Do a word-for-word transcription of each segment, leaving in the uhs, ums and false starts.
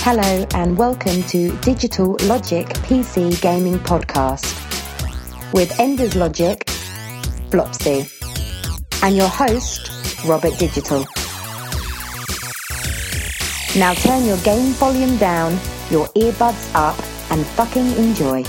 Hello and welcome to Digital Logic P C Gaming Podcast with Enders Logic, Flopsy, and your host, Robert Digital. Now turn your game volume down, your earbuds up, and fucking enjoy.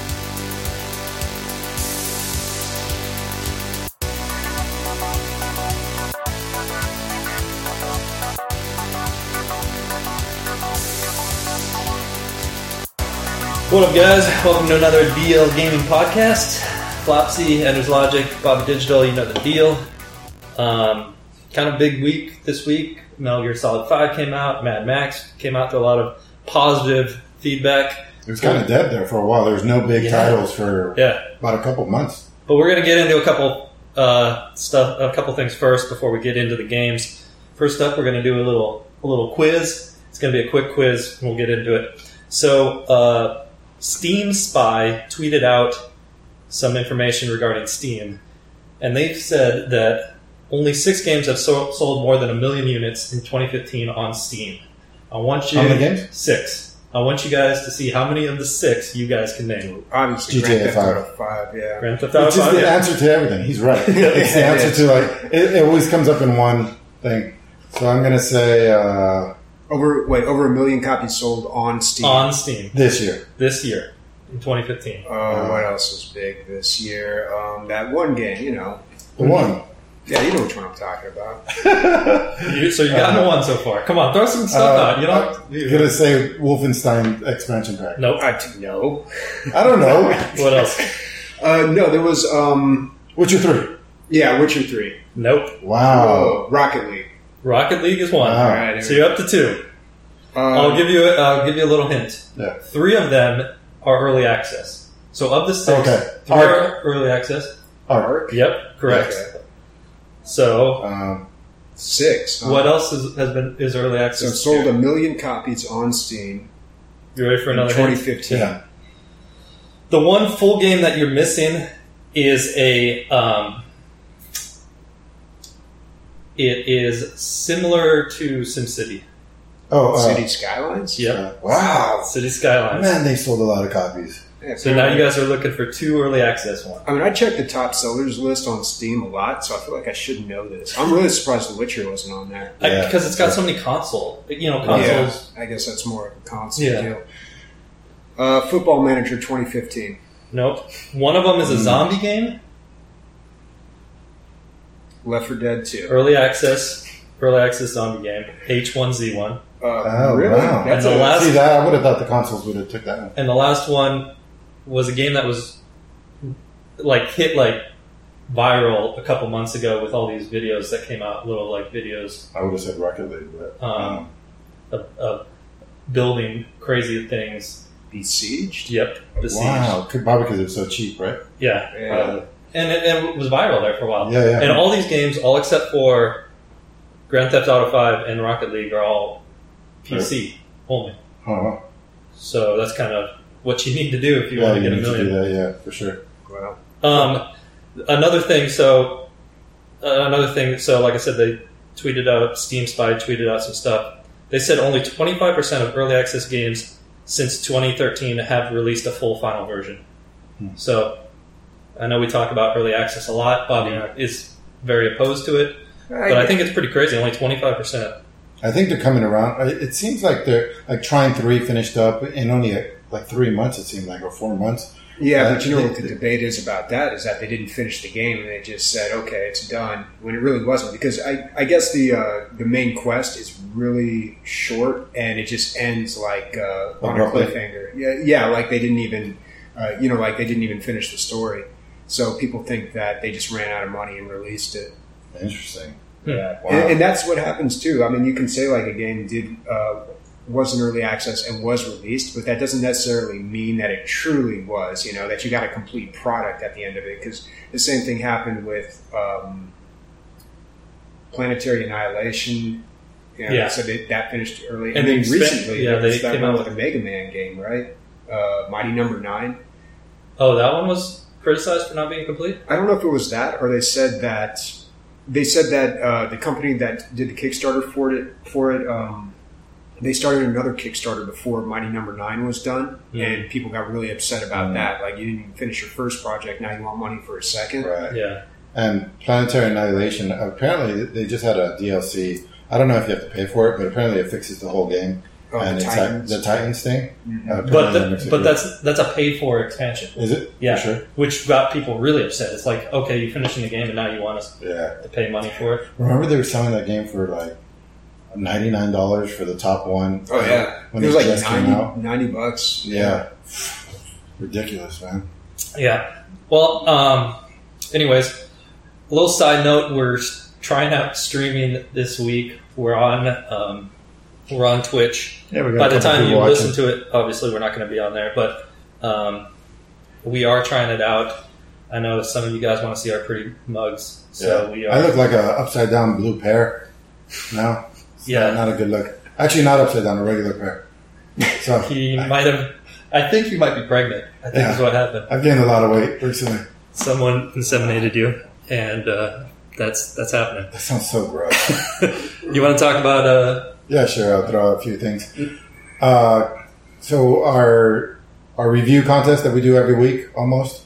What up, guys? Welcome to another D L Gaming Podcast. Flopsy, Enders Logic, Bobby Digital, you know the deal. Um, kind of big week this week. Metal Gear Solid five came out. Mad Max came out to a lot of positive feedback. It was kind of dead there for a while. There was no big yeah. titles for yeah. about a couple months. But we're going to get into a couple uh, stuff, a couple things first before we get into the games. First up, we're going to do a little a little quiz. It's going to be a quick quiz. We'll get into it. So, uh, Steam Spy tweeted out some information regarding Steam, and they've said that only six games have so- sold more than a million units in twenty fifteen on Steam. I want you how many games? Six. I want you guys to see how many of the six you guys can name. Obviously, G T A Grand Theft Auto five, yeah. Grand Theft Auto Which is five, the yeah. answer to everything. He's right. It's the Yeah, answer it to like it, it always comes up in one thing. So I'm gonna say uh, Over wait, over a million copies sold on Steam. On Steam this year. this year in twenty fifteen. Uh, what else was big this year? Um, that one game, you know. The one. Yeah, you know which one I'm talking about. You, so you got Uh, one so far. Come on, throw some stuff Uh, out. You don't. I'm gonna say Wolfenstein expansion pack. Nope. I t- no. I don't know. What else? Uh, no, there was um, Witcher three. yeah, Witcher three. Nope. Wow. Oh, Rocket League. Rocket League is one. Wow. All right, So you're up to two. Um, I'll give you. A, I'll give you a little hint. Yeah. Three of them are early access. So of the six, Okay. three Arc. are early access. Arc. Yep, correct. Okay. So Um, Six. huh? what else is, has been is early So access? it sold a million copies on Steam You ready for in another twenty hint? fifteen. yeah. The one full game that you're missing is a. Um, it is similar to SimCity. Oh, uh, City Skylines. Yep. uh, wow. City Skylines. Man, they sold a lot of copies. Yeah, So now you guys are looking for two early access ones. I mean, I check the top sellers list on Steam a lot, so I feel like I should know this. I'm really surprised The Witcher wasn't on there. Yeah. Because it's got so many console, you know, consoles. Yeah, I guess that's more of a console Yeah. deal. Uh, Football Manager twenty fifteen. Nope. One of them is a zombie game, Left four Dead two. early access, early access zombie game, H one Z one, Uh, Oh, really? wow. That's And the a, last- See that? I would have thought the consoles would have took that one. and the last one was a game that was like hit like viral a couple months ago with all these videos that came out, little like videos, I would have said Rocket League, but um, of, of building crazy things. Besieged? Yep, Besieged. wow, Could- probably because it's so cheap, right? Yeah, Yeah. probably. And it, and it was viral there for a while. Yeah, yeah. And all these games, all except for Grand Theft Auto five and Rocket League, are all P C only. Oh, wow. So that's kind of what you need to do if you Yeah, want to you get a need to million. do that, yeah, for sure. Well, Um, another thing, so uh, another thing, so like I said, they tweeted out, Steam Spy tweeted out some stuff. They said only twenty-five percent of early access games since twenty thirteen have released a full final version. Hmm. So I know we talk about early access a lot. Bobby Yeah. is very opposed to it, but I think it's pretty crazy. Only twenty-five percent. I think they're coming around. It it seems like they're like Trine three finished up in only uh, like three months. It seemed like, or four months. Yeah, Uh, but you know they- what the debate is about that is that they didn't finish the game and they just said, "Okay, it's done," when it really wasn't. Because I, I guess the uh, the main quest is really short and it just ends like uh, on a Abruptly. cliffhanger. Yeah, yeah, like they didn't even, uh, you know, like they didn't even finish the story. So people think that they just ran out of money and released it. Interesting. Yeah, Wow. and, and that's what happens too. I mean, you can say like a game did uh, was in early access and was released, but that doesn't necessarily mean that it truly was. You know, that you got a complete product at the end of it. Because the same thing happened with um, Planetary Annihilation. You know, Yeah. so they, that finished early, And and, they then spent- recently, yeah, there was they that came one out with the Mega Man game, right? Uh, Mighty Number Nine. Oh, that one was criticized for not being complete? I don't know if it was that or they said that they said that uh, the company that did the Kickstarter for it for it um, they started another Kickstarter before Mighty Number Nine was done, Mm. and people got really upset about Mm. that. Like, you didn't even finish your first project, now you want money for a second. Right. Yeah. And Planetary Annihilation, apparently they just had a D L C. I don't know if you have to pay for it, but apparently it fixes the whole game. Oh, and the it's Titans. Like the Titans thing. Mhm. Uh, But apparently the, it makes it but good. that's that's a paid for expansion. Is it? Yeah, For sure. which got people really upset. It's like, okay, you're finishing the game and now you want us Yeah. to pay money for it. Remember they were selling that game for like ninety-nine dollars for the top one. Oh, yeah. When it was it like just came ninety, out. ninety bucks. Yeah. Ridiculous, man. Yeah. Well, um, anyways, a little side note: we're trying out streaming this week. We're on um, we're on Twitch. Yeah, we got By a the couple time you people listen watching. to it, obviously we're not going to be on there, but um, we are trying it out. I know some of you guys want to see our pretty mugs, so Yeah. we are. I look like a upside down blue pear. No? It's Yeah. Not, not a good look. Actually, not upside down, a regular pear. So He might have. I think you might be pregnant. I think Yeah. is what happened. I've gained a lot of weight recently. Someone inseminated you, and uh, that's that's happening. That sounds so gross. You want to talk about? Uh, Yeah, sure. I'll throw out a few things. Uh, so our our review contest that we do every week, almost.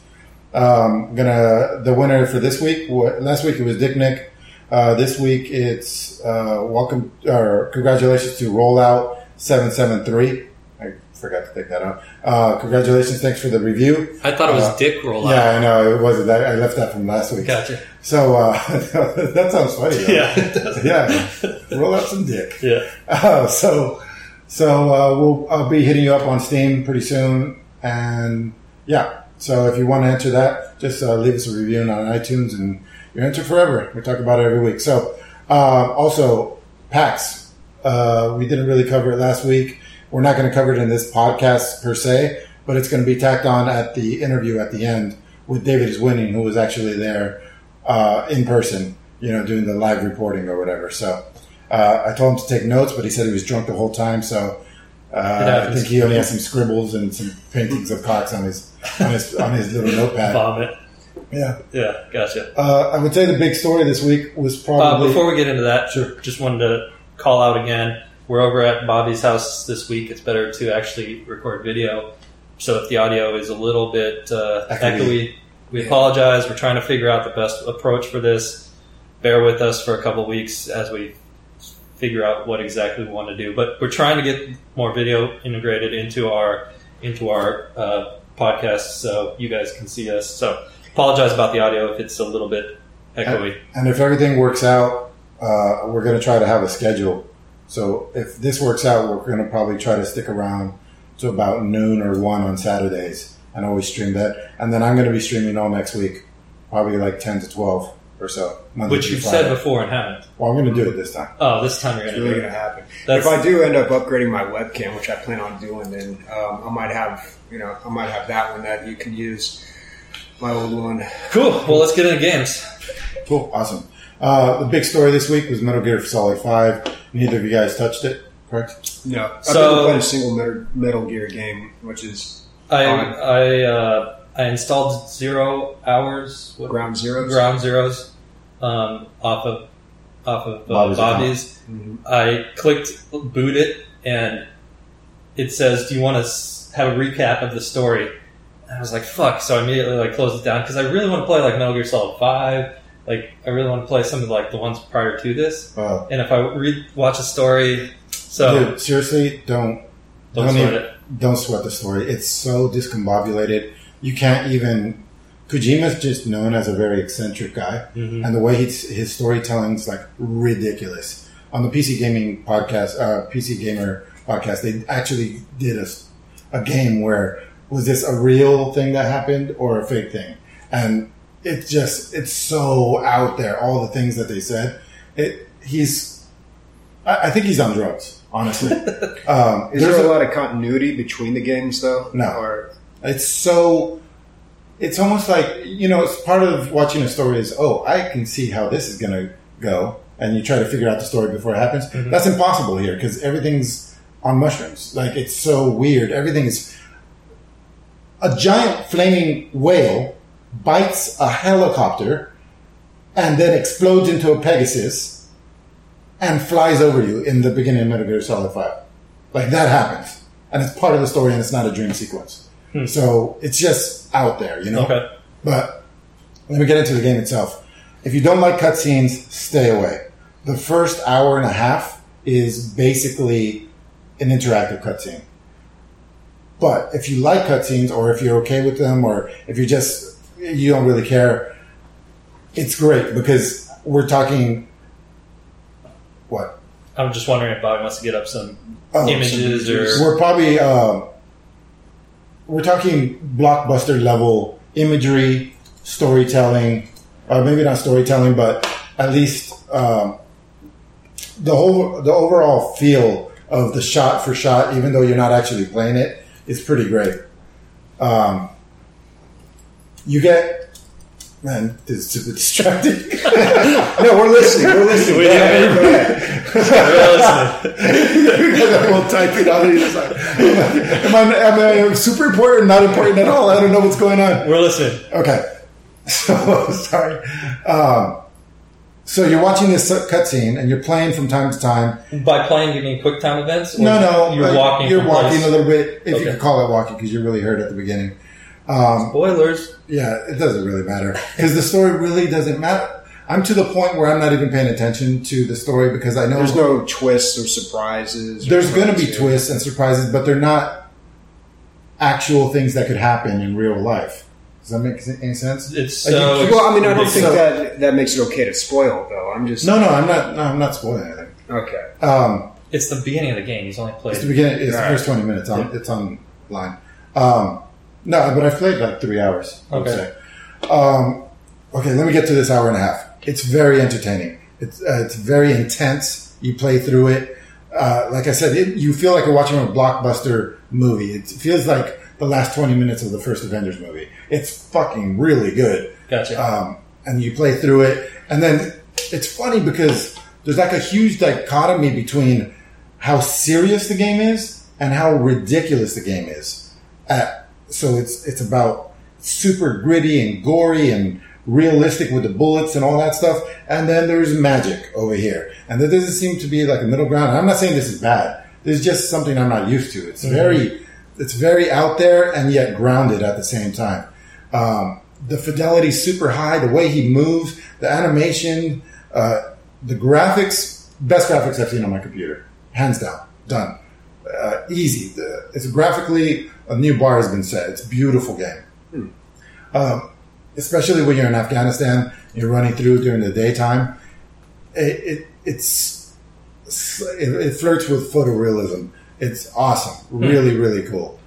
Um, gonna the winner for this week. wa- Last week it was Dick Nick. Uh, this week it's uh, welcome or congratulations to Rollout seven seven three. I forgot to take that out. Uh, congratulations! Thanks for the review. I thought it was Uh, Dick Rollout. Yeah, I know it wasn't that. I left that from last week. Gotcha. So uh, that sounds funny. Though. Yeah, it does. Yeah. Roll out some dick. Yeah. Uh, so, so uh, we'll I'll be hitting you up on Steam pretty soon, and yeah. So if you want to enter that, just uh, leave us a review on iTunes, and you're entered forever. We talk about it every week. So, uh, also PAX, uh, we didn't really cover it last week. We're not going to cover it in this podcast per se, but it's going to be tacked on at the interview at the end with David Is Winning, who was actually there uh, in person, you know, doing the live reporting or whatever. So uh, I told him to take notes, but he said he was drunk the whole time. So uh, I happens. think he only has some scribbles and some paintings of cocks on his on his on his little notepad. Vomit. Yeah. Yeah, gotcha. Uh, I would say the big story this week was Uh, probably before we get into that, Sure. just wanted to call out again. We're over at Bobby's house this week. It's better to actually record video. So if the audio is a little bit uh, Echoey. echoey, we apologize. We're trying to figure out the best approach for this. Bear with us for a couple weeks as we figure out what exactly we want to do. But we're trying to get more video integrated into our into our uh, podcast so you guys can see us. So apologize about the audio if it's a little bit echoey. And if everything works out, uh, we're going to try to have a schedule. So if this works out, we're going to probably try to stick around to about noon or one on Saturdays and always stream that. And then I'm going to be streaming all next week, probably like ten to twelve or so. Monday Which through you've Friday. said before and haven't. Well, I'm going to do it this time. Oh, this time you're It's going to really do going it. to happen. That's- If I do end up upgrading my webcam, which I plan on doing, then um, I might have, you know, I might have that one that you can use. My old one. Cool. Well, let's get into games. Cool. Awesome. Uh, the big story this week was Metal Gear Solid five. Neither of you guys touched it, correct? No, I've So- never played a single Metal, Metal Gear game, which is I Fine. I uh, I installed Zero Hours what, Ground Zeroes. Ground Zeroes um, off of off of uh, Bobby's Bobby's. Mhm. I clicked boot it, and it says, "Do you want to have a recap of the story?" And I was like, "Fuck!" So I immediately like closed it down because I really want to play like Metal Gear Solid Five. Like I really want to play some of like the ones prior to this. Uh, And if I read watch a story, so dude, seriously, don't don't don't, sweat even, it. don't sweat the story. It's so discombobulated. You can't even. Kojima's just known as a very eccentric guy, Mhm. and the way he's, his storytelling is like ridiculous. On the P C Gaming podcast, uh, P C Gamer podcast, they actually did a, a game where was this a real thing that happened or a fake thing, and it's just it's so out there. All the things that they said, it he's. I, I think he's on drugs, honestly. um, Is there's there a a- lot of continuity between the games, though? No. Or It's so. It's almost like, you know, it's part of watching a story is, oh, I can see how this is going to go. And you try to figure out the story before it happens. Mhm. That's impossible here because everything's on mushrooms. Like, it's so weird. Everything is. A giant flaming whale bites a helicopter and then explodes into a Pegasus and flies over you in the beginning of Metal Gear Solid five. Like that happens, and it's part of the story, and it's not a dream sequence. Hmm. So it's just out there, you know. Okay. But let me get into the game itself. If you don't like cutscenes, stay away. The first hour and a half is basically an interactive cutscene. But if you like cutscenes, or if you're okay with them, or if you just you don't really care, it's great because we're talking. What? I'm just wondering if Bobby wants to get up some Oh, images some- or We're probably uh, we're talking blockbuster level imagery, storytelling, or maybe not storytelling, but at least um, the whole the overall feel of the shot for shot, even though you're not actually playing it, is pretty great. Um, you get. Man, this is super distracting. No, we're listening. We're listening. We Go ahead, go ahead. We're I'm typing on it. It's like, am, I, am I super important? Not important at all. I don't know what's going on. We're listening. Okay, so sorry. Um, so you're watching this cutscene and you're playing from time to time. By playing, you mean quick time events? Or No, no, You're like, walking. You're from walking place? a little bit, if you Okay. could call it walking, because you're really hurt at the beginning. Um, Spoilers. Yeah, it doesn't really matter because the story really doesn't matter. I'm to the point where I'm not even paying attention to the story because I know There's no twists or surprises. Or there's going to be twists, twists and surprises, but they're not actual things that could happen in real life. Does that make any sense? It's Like, so. you- Well, I mean, I don't think So- that that makes it okay to spoil, though. I'm just No, no, I'm not. No, I'm not spoiling anything. okay. Um, It's the beginning of the game. He's only played. it's the beginning. It's All the right. first twenty minutes. On, It's online. Um, no, but I've played like three hours. I would Okay. say. Um, okay, let me get to this hour and a half. It's very entertaining. It's uh, it's very intense. You play through it. Uh, like I said, it, you feel like you're watching a blockbuster movie. It feels like the last twenty minutes of the first Avengers movie. It's fucking really good. Gotcha. Um, and you play through it, and then it's funny because there's like a huge dichotomy between how serious the game is and how ridiculous the game is. At, so it's it's about super gritty and gory and realistic with the bullets and all that stuff, and then there's magic over here, and there doesn't seem to be like a middle ground. And I'm not saying this is bad. There's just something I'm not used to. It's Mm-hmm. very it's very out there and yet grounded at the same time. Um, the fidelity's super high. The way he moves, the animation, uh, the graphics, best graphics I've seen on my computer, hands down, done, uh, easy. The, it's graphically a new bar has been set. It's a beautiful game, hmm. um, especially when you're in Afghanistan. You're running through during the daytime. It, it it's it, it flirts with photorealism. It's awesome, really, really cool.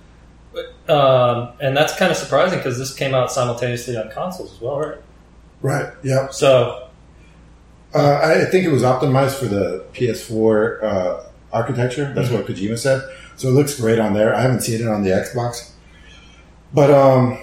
Um, and that's kind of surprising because this came out simultaneously on consoles as well, right? Right. Yep. So, Uh, I think it was optimized for the P S four uh, architecture. That's what Kojima said. So it looks great on there. I haven't seen it on the Xbox. But, um,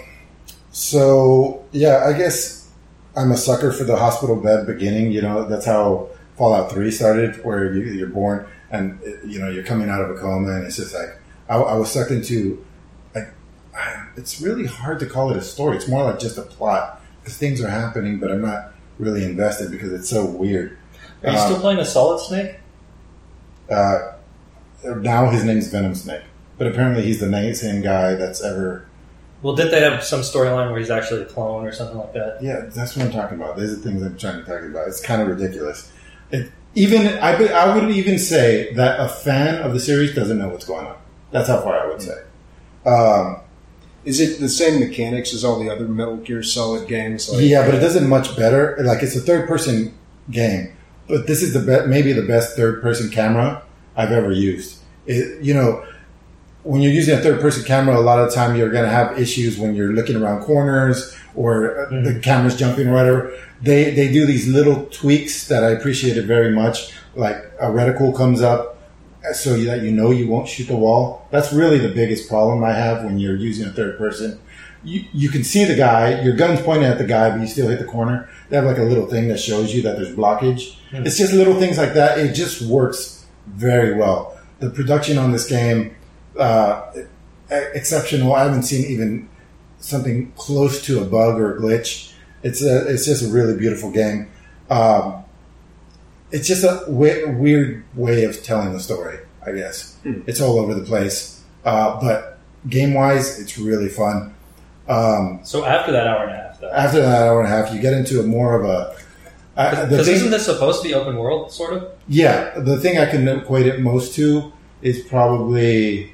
so, yeah, I guess I'm a sucker for the hospital bed beginning. You know, that's how Fallout three started, where you, you're born and, you know, you're coming out of a coma. And it's just like, I, I was sucked into, like, it's really hard to call it a story. It's more like just a plot because things are happening, but I'm not really invested because it's so weird. are you Um, still playing a Solid Snake? Uh, now his name's Venom Snake, but apparently he's the na- same guy that's ever. Well, did they have some storyline where he's actually a clone or something like that? Yeah, that's what I'm talking about. These are things I'm trying to talk about. It's kind of ridiculous. It, even I, would- I would even say that a fan of the series doesn't know what's going on. That's how far I would say. Um, Is it the same mechanics as all the other Metal Gear Solid games? Like, yeah, but it does it much better. Like it's a third-person game, but this is the be- maybe the best third-person camera I've ever used. It, you know, when you're using a third-person camera, a lot of the time you're going to have issues when you're looking around corners or mm-hmm. the camera's jumping or whatever. They they do these little tweaks that I appreciated very much. Like a reticle comes up so that you know you won't shoot the wall. That's really the biggest problem I have when you're using a third person. You, you can see the guy, your gun's pointing at the guy, but you still hit the corner. They have like a little thing that shows you that there's blockage. Mm. It's just little things like that. It just works very well. The production on this game, uh, exceptional. I haven't seen even something close to a bug or a glitch. It's a, it's just a really beautiful game. Um, it's just a w- weird way of telling the story. I guess. Hmm. It's all over the place. Uh, but game-wise, it's really fun. Um, So after that hour and a half, though. after that hour and a half, you get into a more of a... Uh, the Because thing- isn't this supposed to be open world, sort of? Yeah, the thing I can equate it most to is probably...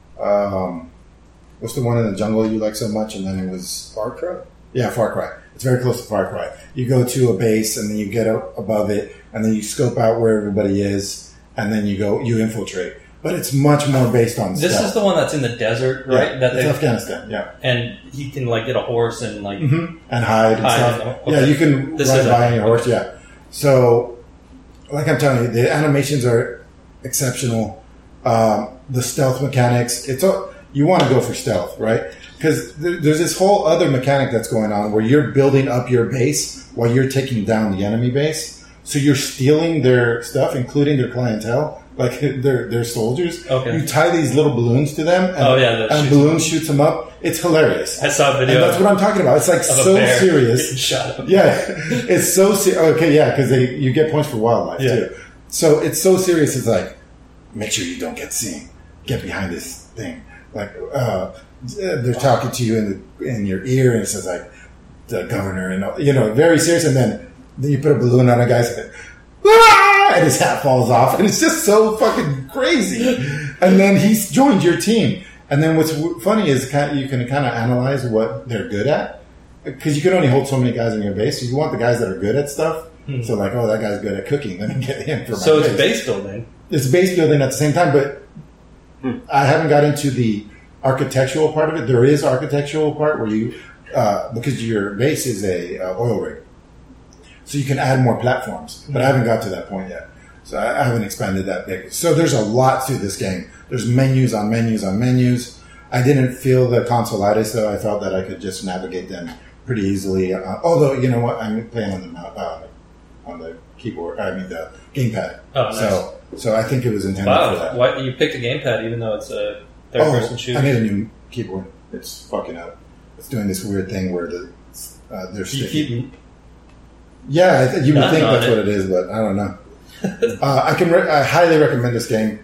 Um, what's the one in the jungle you like so much? And then it was... Far Cry? Yeah, Far Cry. It's very close to Far Cry. You go to a base, and then you get up above it, and then you scope out where everybody is, and then you go, you infiltrate. But it's much more based on This stealth. is the one that's in the desert, right? Yeah, that it's they, Afghanistan, yeah. and he can like get a horse and like hmm And hide and Hide, stuff. okay. Yeah, you can This ride is by a- on your horse, yeah. So, like I'm telling you, the animations are exceptional. Um, the stealth mechanics, it's all, you want to go for stealth, right? Because th- there's this whole other mechanic that's going on where you're building up your base while you're taking down the enemy base. So you're stealing their stuff, including their clientele, like their their soldiers. Okay. You tie these little balloons to them, and, Oh, yeah, that and shoots balloon shoots them up. It's hilarious. I saw a And video that's what I'm talking about. It's like of so a bear serious. getting shot up. Yeah, it's so serious. Okay, yeah, because they you get points for wildlife Yeah. too. So it's so serious. It's like, make sure you don't get seen. Get behind this thing. Like uh, they're talking to you in the in your ear, and it says like the governor, and you know, very serious. And then then you put a balloon on a guy's head, ah! And his hat falls off, and it's just so fucking crazy. And then he's joined your team. And then what's w- funny is kind of, you can kind of analyze what they're good at. Because you can only hold so many guys in your base. So you want the guys that are good at stuff. Hmm. So like, oh, that guy's good at cooking. Let me get him for my So it's base. base building. It's base building at the same time, but I haven't got into the architectural part of it. There is architectural part where you, uh, because your base is a uh, oil rig, so you can add more platforms. But I haven't got to that point yet, so I, I haven't expanded that big. So there's a lot to this game. There's menus on menus on menus. I didn't feel the consolitis, though. I felt that I could just navigate them pretty easily. Uh, although, you know what, I'm playing on the mou- uh, on the keyboard. I mean the gamepad. Oh, nice. So, so I think it was intended for Wow, that. why you picked a gamepad even though it's a third-person Oh, shooter? I need a new keyboard. It's fucking up. It's doing this weird thing where the uh, they're you sticky. keep Yeah, I th- you would Not think on that's it. what it is, but I don't know. uh, I can. Re- I highly recommend this game.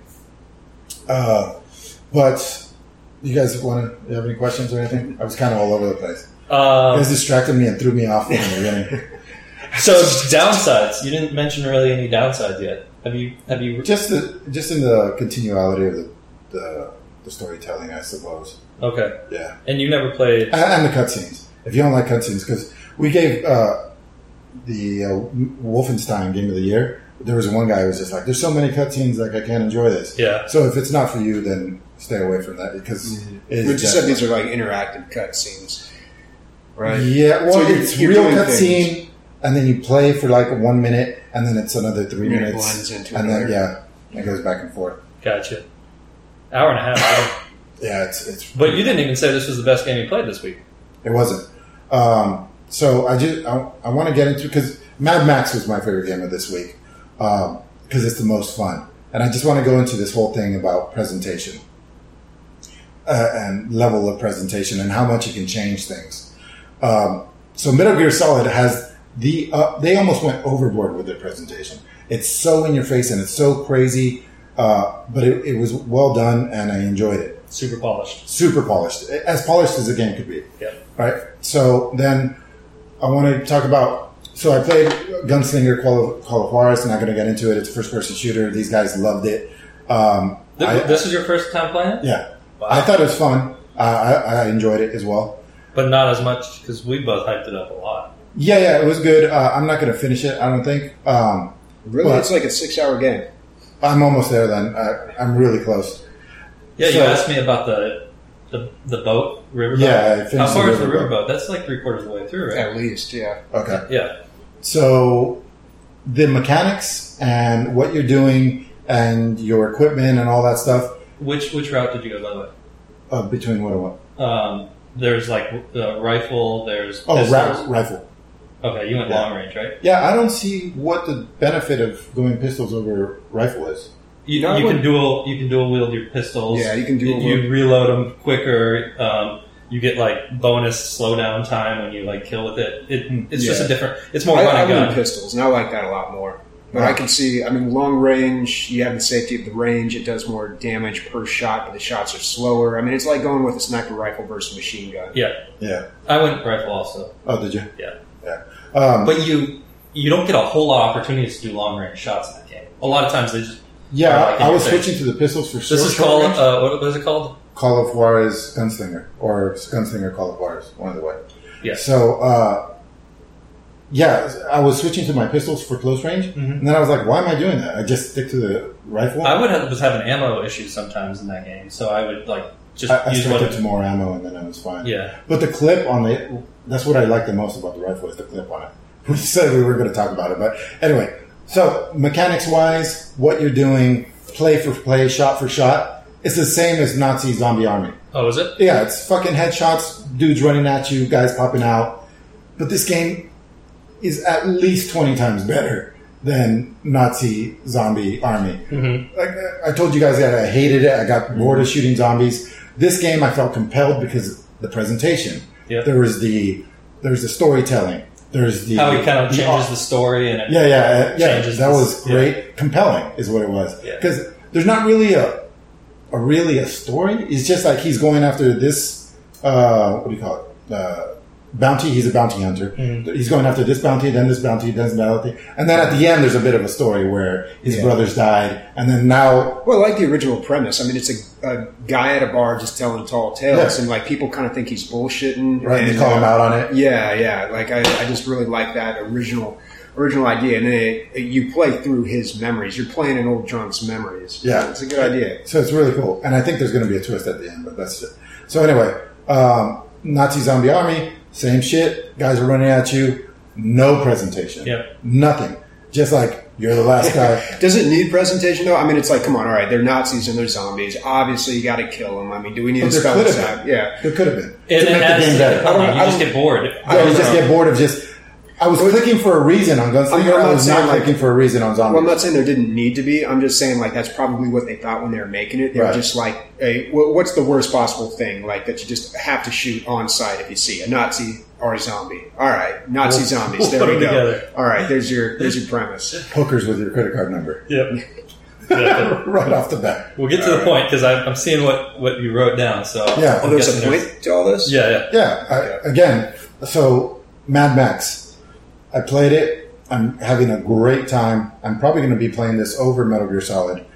Uh, but you guys want to? You have any questions or anything? I was kind of all over the place. You um, guys distracted me and threw me off from the beginning. so downsides. You didn't mention really any downsides yet. Have you? Have you? Just the just in the continuality of the the, the storytelling, I suppose. Okay. Yeah. And you never played. And, and the cutscenes. If you don't like cutscenes, because we gave uh, the uh, Wolfenstein Game of the Year, there was one guy who was just like, "There's so many cutscenes, like I can't enjoy this." Yeah. So if it's not for you, then stay away from that because it's We just said these are like interactive cutscenes, right? Yeah. Well, So you're- it's you're real doing cutscene, and then you play for like one minute, and then it's another three And it minutes, blends into and then another. yeah, it goes back and forth. Gotcha. Hour and a half. right? Yeah, it's it's. But you didn't even say this was the best game you played this week. It wasn't. Um, so I just I, I want to get into because Mad Max was my favorite game of this week because it's the most fun, and I just want to go into this whole thing about presentation uh, and level of presentation and how much you can change things. Um, so Metal Gear Solid has the uh, they almost went overboard with their presentation. It's so in your face and it's so crazy, uh, but it, it was well done and I enjoyed it. Super polished. Super polished, as polished as a game could be. Yeah. Right. So then I want to talk about. So I played Gunslinger Call of, Call of Juarez. I'm not going to get into it. It's a first-person shooter. These guys loved it. Um, Th- I- this is your first time playing it? yeah. Wow. I thought it was fun. Uh, I, I enjoyed it as well. But not as much because we both hyped it up a lot. Yeah, yeah, it was good. Uh, I'm not going to finish it. I don't think. Um, Really, But- it's like a six-hour game. I'm almost there. Then I, I'm really close. Yeah, you So- asked me about the the, the boat, riverboat. Yeah, I How finished far the is the riverboat. riverboat? That's like three quarters of the way through, right? At least, yeah. Okay. Yeah. So the mechanics and what you're doing and your equipment and all that stuff Which which route did you go by the way? uh, between what and what? Um, there's like the rifle. There's Oh, pistols. ra- rifle. Okay, you went Yeah. long range, right? Yeah, I don't see what the benefit of going pistols over rifle is. You, No, I you can wouldn't- dual you can dual wield your pistols. Yeah, you can dual You, wield. reload them quicker. Um, you get like bonus slowdown time when you like kill with it. it it's just Yeah. a different. It's more I, run I and win gun. pistols, and I like that a lot more. But Wow. I can see, I mean, long range, you have the safety of the range. It does more damage per shot, but the shots are slower. I mean, it's like going with a sniper rifle versus a machine gun. Yeah, Yeah. I went rifle also. Oh, did you? Yeah, Yeah. Um, but you you don't get a whole lot of opportunities to do long range shots in that game. A lot of times they just yeah, are like in I your was face. switching to the pistols for This short, is short called range. uh, what was it called? Call of Juarez Gunslinger, or Gunslinger Call of Juarez, one of the way. Yeah. So, uh, yeah, I was switching to my pistols for close range, Mhm. and then I was like, why am I doing that? I just stick to the rifle. I would have, was having ammo issues sometimes in that game, so I would like just I, I use stuck what. it to more ammo, and then I was fine. Yeah, But the clip on the, that's what I like the most about the rifle is the clip on it. We said we were going to talk about it, but anyway. So mechanics wise, what you're doing, play for play, shot for shot, it's the same as Nazi Zombie Army. oh, is it? Yeah, it's fucking headshots, dudes running at you, guys popping out. But this game is at least twenty times better than Nazi Zombie Army. Mm-hmm. Like I told you guys that I hated it. I got bored of shooting zombies. This game I felt compelled because of the presentation. Yep. There was the there's the storytelling. There's the How he kind of the- changes the story and it yeah yeah uh, yeah changes that the- was great. Compelling is what it was Yeah. because there's not really a a really a story. It's just like he's going after this uh, what do you call it uh, bounty. He's a bounty hunter. Mhm. He's going after this bounty, then this bounty, then this bounty, and then at the end there's a bit of a story where his Yeah. brothers died, and then now Well, I like the original premise. I mean, it's a, a guy at a bar just telling tall tales, Yeah. and like people kind of think he's bullshitting. right and, they call him uh, out on it. Yeah, yeah. Like I, I just really like that original original idea, and then it, it, you play through his memories. You're playing an old drunk's memories. Yeah. it's a good idea. So it's really cool. And I think there's going to be a twist at the end, but that's it. So anyway, um, Nazi Zombie Army, same shit. Guys are running at you. No presentation. Yep. Nothing. Just like, you're the last guy. Does it need presentation though? I mean, it's like, come on, all right, they're Nazis and they're zombies. Obviously, you got to kill them. I mean, do we need But to there spell could this have out? been. Yeah. There could have been. And to it make the adds game to better. the comedy. I You don't- just get bored. Yeah, you just get bored of just... I was clicking for a reason on Gunslinger. I'm not I was saying, not like- clicking for a reason on Zombies. Well, I'm not saying there didn't need to be. I'm just saying, like, that's probably what they thought when they were making it. They Right. were just like, hey, wh- what's the worst possible thing, like, that you just have to shoot on sight if you see a Nazi or a zombie? All right, Nazi We'll- zombies. we'll there put we them go. together. All right, there's your there's your premise. Hookers with your credit card number. Yep. Yeah. Right off the bat. We'll get to the point because I'm seeing what, what you wrote down. So Yeah. Oh, I'm there's a guessing point to all this? Yeah, yeah. Yeah. I, again, so Mad Max. I played it. I'm having a great time. I'm probably going to be playing this over Metal Gear Solid.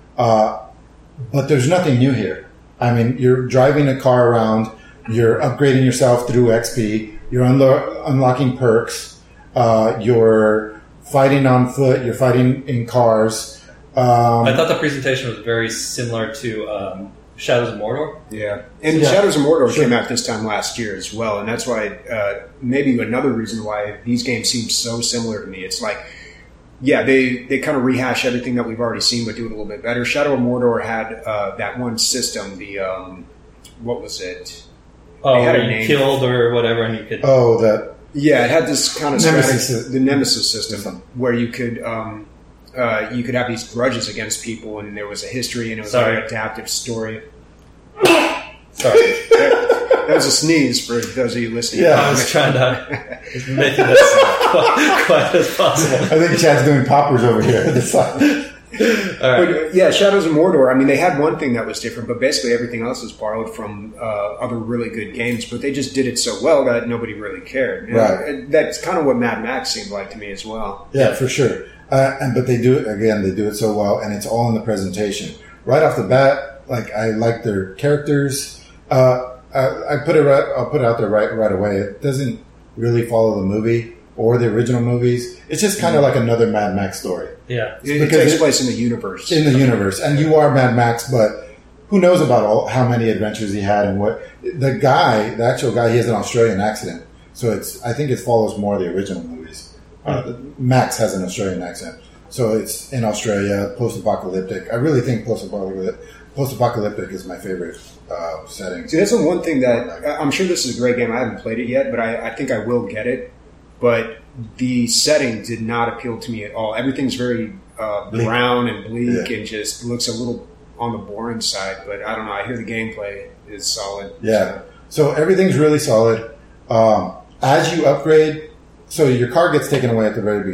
Uh, but there's nothing new here. I mean, you're driving a car around. You're upgrading yourself through X P. You're unlo- unlocking perks. Uh, you're fighting on foot. You're fighting in cars. Um, I thought the presentation was very similar to um, Shadows of Mordor. Yeah, and Yeah. Shadows of Mordor Sure. came out this time last year as well, and that's why uh, maybe another reason why these games seem so similar to me. It's like, yeah, they they kind of rehash everything that we've already seen, but do it a little bit better. Shadow of Mordor had uh, that one system, the um, what was it? Oh, They had a where you name. killed or whatever, and you could. oh, that Yeah, it had this kind of Nemesis strategy- system. the Nemesis system, System. where you could um, uh, you could have these grudges against people, and there was a history, and it was a Sorry. very adaptive story. Sorry, That was a sneeze for those of you listening. Yeah. I was trying to make this as quiet as possible. I think Chad's doing poppers over here. at the side. All right. But, yeah, Shadows of Mordor, I mean, they had one thing that was different, but basically everything else is borrowed from uh, other really good games, but they just did it so well that nobody really cared. And Right. that's kind of what Mad Max seemed like to me as well. Yeah, for sure. Uh, and but they do it again. They do it so well, and it's all in the presentation. Right off the bat, like I like their characters. Uh, I, I put it right. I'll put it out there right right away. It doesn't really follow the movie or the original movies. It's just kind of like another Mad Max story Yeah. It, it Because takes it- place in the universe. in the universe. And you are Mad Max, but who knows about all how many adventures he had and what the guy, the actual guy, he has an Australian accent. So it's I think it follows more of the original movies. Uh, Max has an Australian accent, so it's in Australia, post-apocalyptic. I really think post-apocalyptic, post-apocalyptic is my favorite uh, setting. See, that's the one thing that I'm sure this is a great game. I haven't played it yet, but I, I think I will get it. But the setting did not appeal to me at all. Everything's very uh, Bleak. brown and bleak Yeah. and just looks a little on the boring side. But I don't know. I hear the gameplay is solid. Yeah. So everything's really solid. Um, as you upgrade, so your car gets taken away at the very beginning,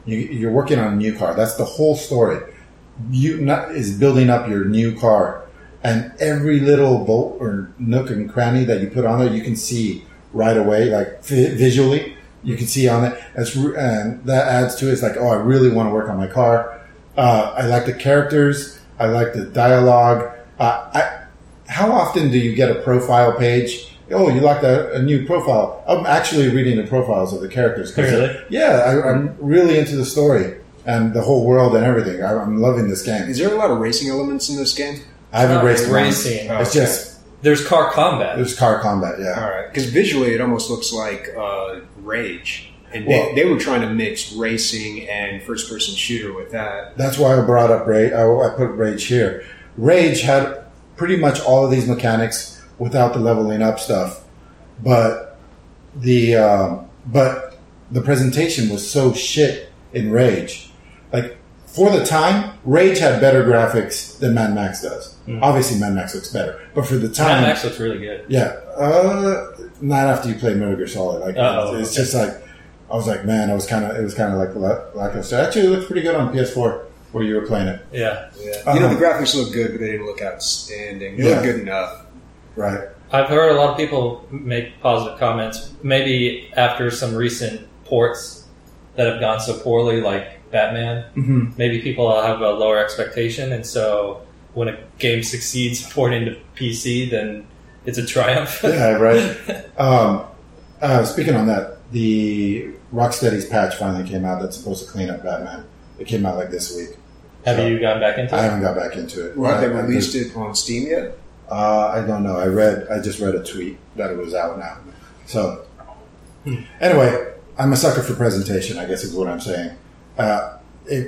You, you're working on a new car. That's the whole story. You not, is building up your new car, and every little bolt or nook and cranny that you put on there, you can see right away, like visually, you can see on it. That's, and that adds to it. It's like, oh, I really want to work on my car. Uh, I like the characters. I like the dialogue. Uh, I, how often do you get a profile page? Oh, you like that, a new profile. I'm actually reading the profiles of the characters. Really? Yeah, I, I'm really into the story and the whole world and everything. I, I'm loving this game. Is there a lot of racing elements in this game? I haven't Not raced racing. once. It's Oh, okay. just, There's car combat. there's car combat, yeah. All right, because visually it almost looks like uh, Rage, and Well- they, they were trying to mix racing and first-person shooter with that. That's why I brought up Rage. I, I put Rage here. Rage had pretty much all of these mechanics without the leveling up stuff, but the um, but the presentation was so shit in Rage. Like for the time, Rage had better graphics than Mad Max does. Mm. Obviously, Mad Max looks better, but for the Mad time, Max looks really good. yeah, uh, not after you play Metal Gear Solid. Like Uh-oh, it's, it's okay. just like I was like, man, I was kind of it was kind of like like lackluster. Actually, it looked pretty good on P S four where you were playing it. Yeah. Yeah. You know, Uh-huh. the graphics look good, but they didn't look outstanding. They Yeah. look good enough. Right. I've heard a lot of people make positive comments. Maybe after some recent ports that have gone so poorly, like Batman, Mm-hmm. maybe people have a lower expectation, and so when a game succeeds porting to P C, then it's a triumph. Yeah, right. Um, uh, speaking on that, the Rocksteady's patch finally came out that's supposed to clean up Batman. It came out like this week. Have So, you gone back into I it? haven't got back into it. Well, have they I- I released just- it on Steam yet? Uh, I don't know. I read. I just read a tweet that it was out now. So anyway, I'm a sucker for presentation, I guess is what I'm saying. Uh, if,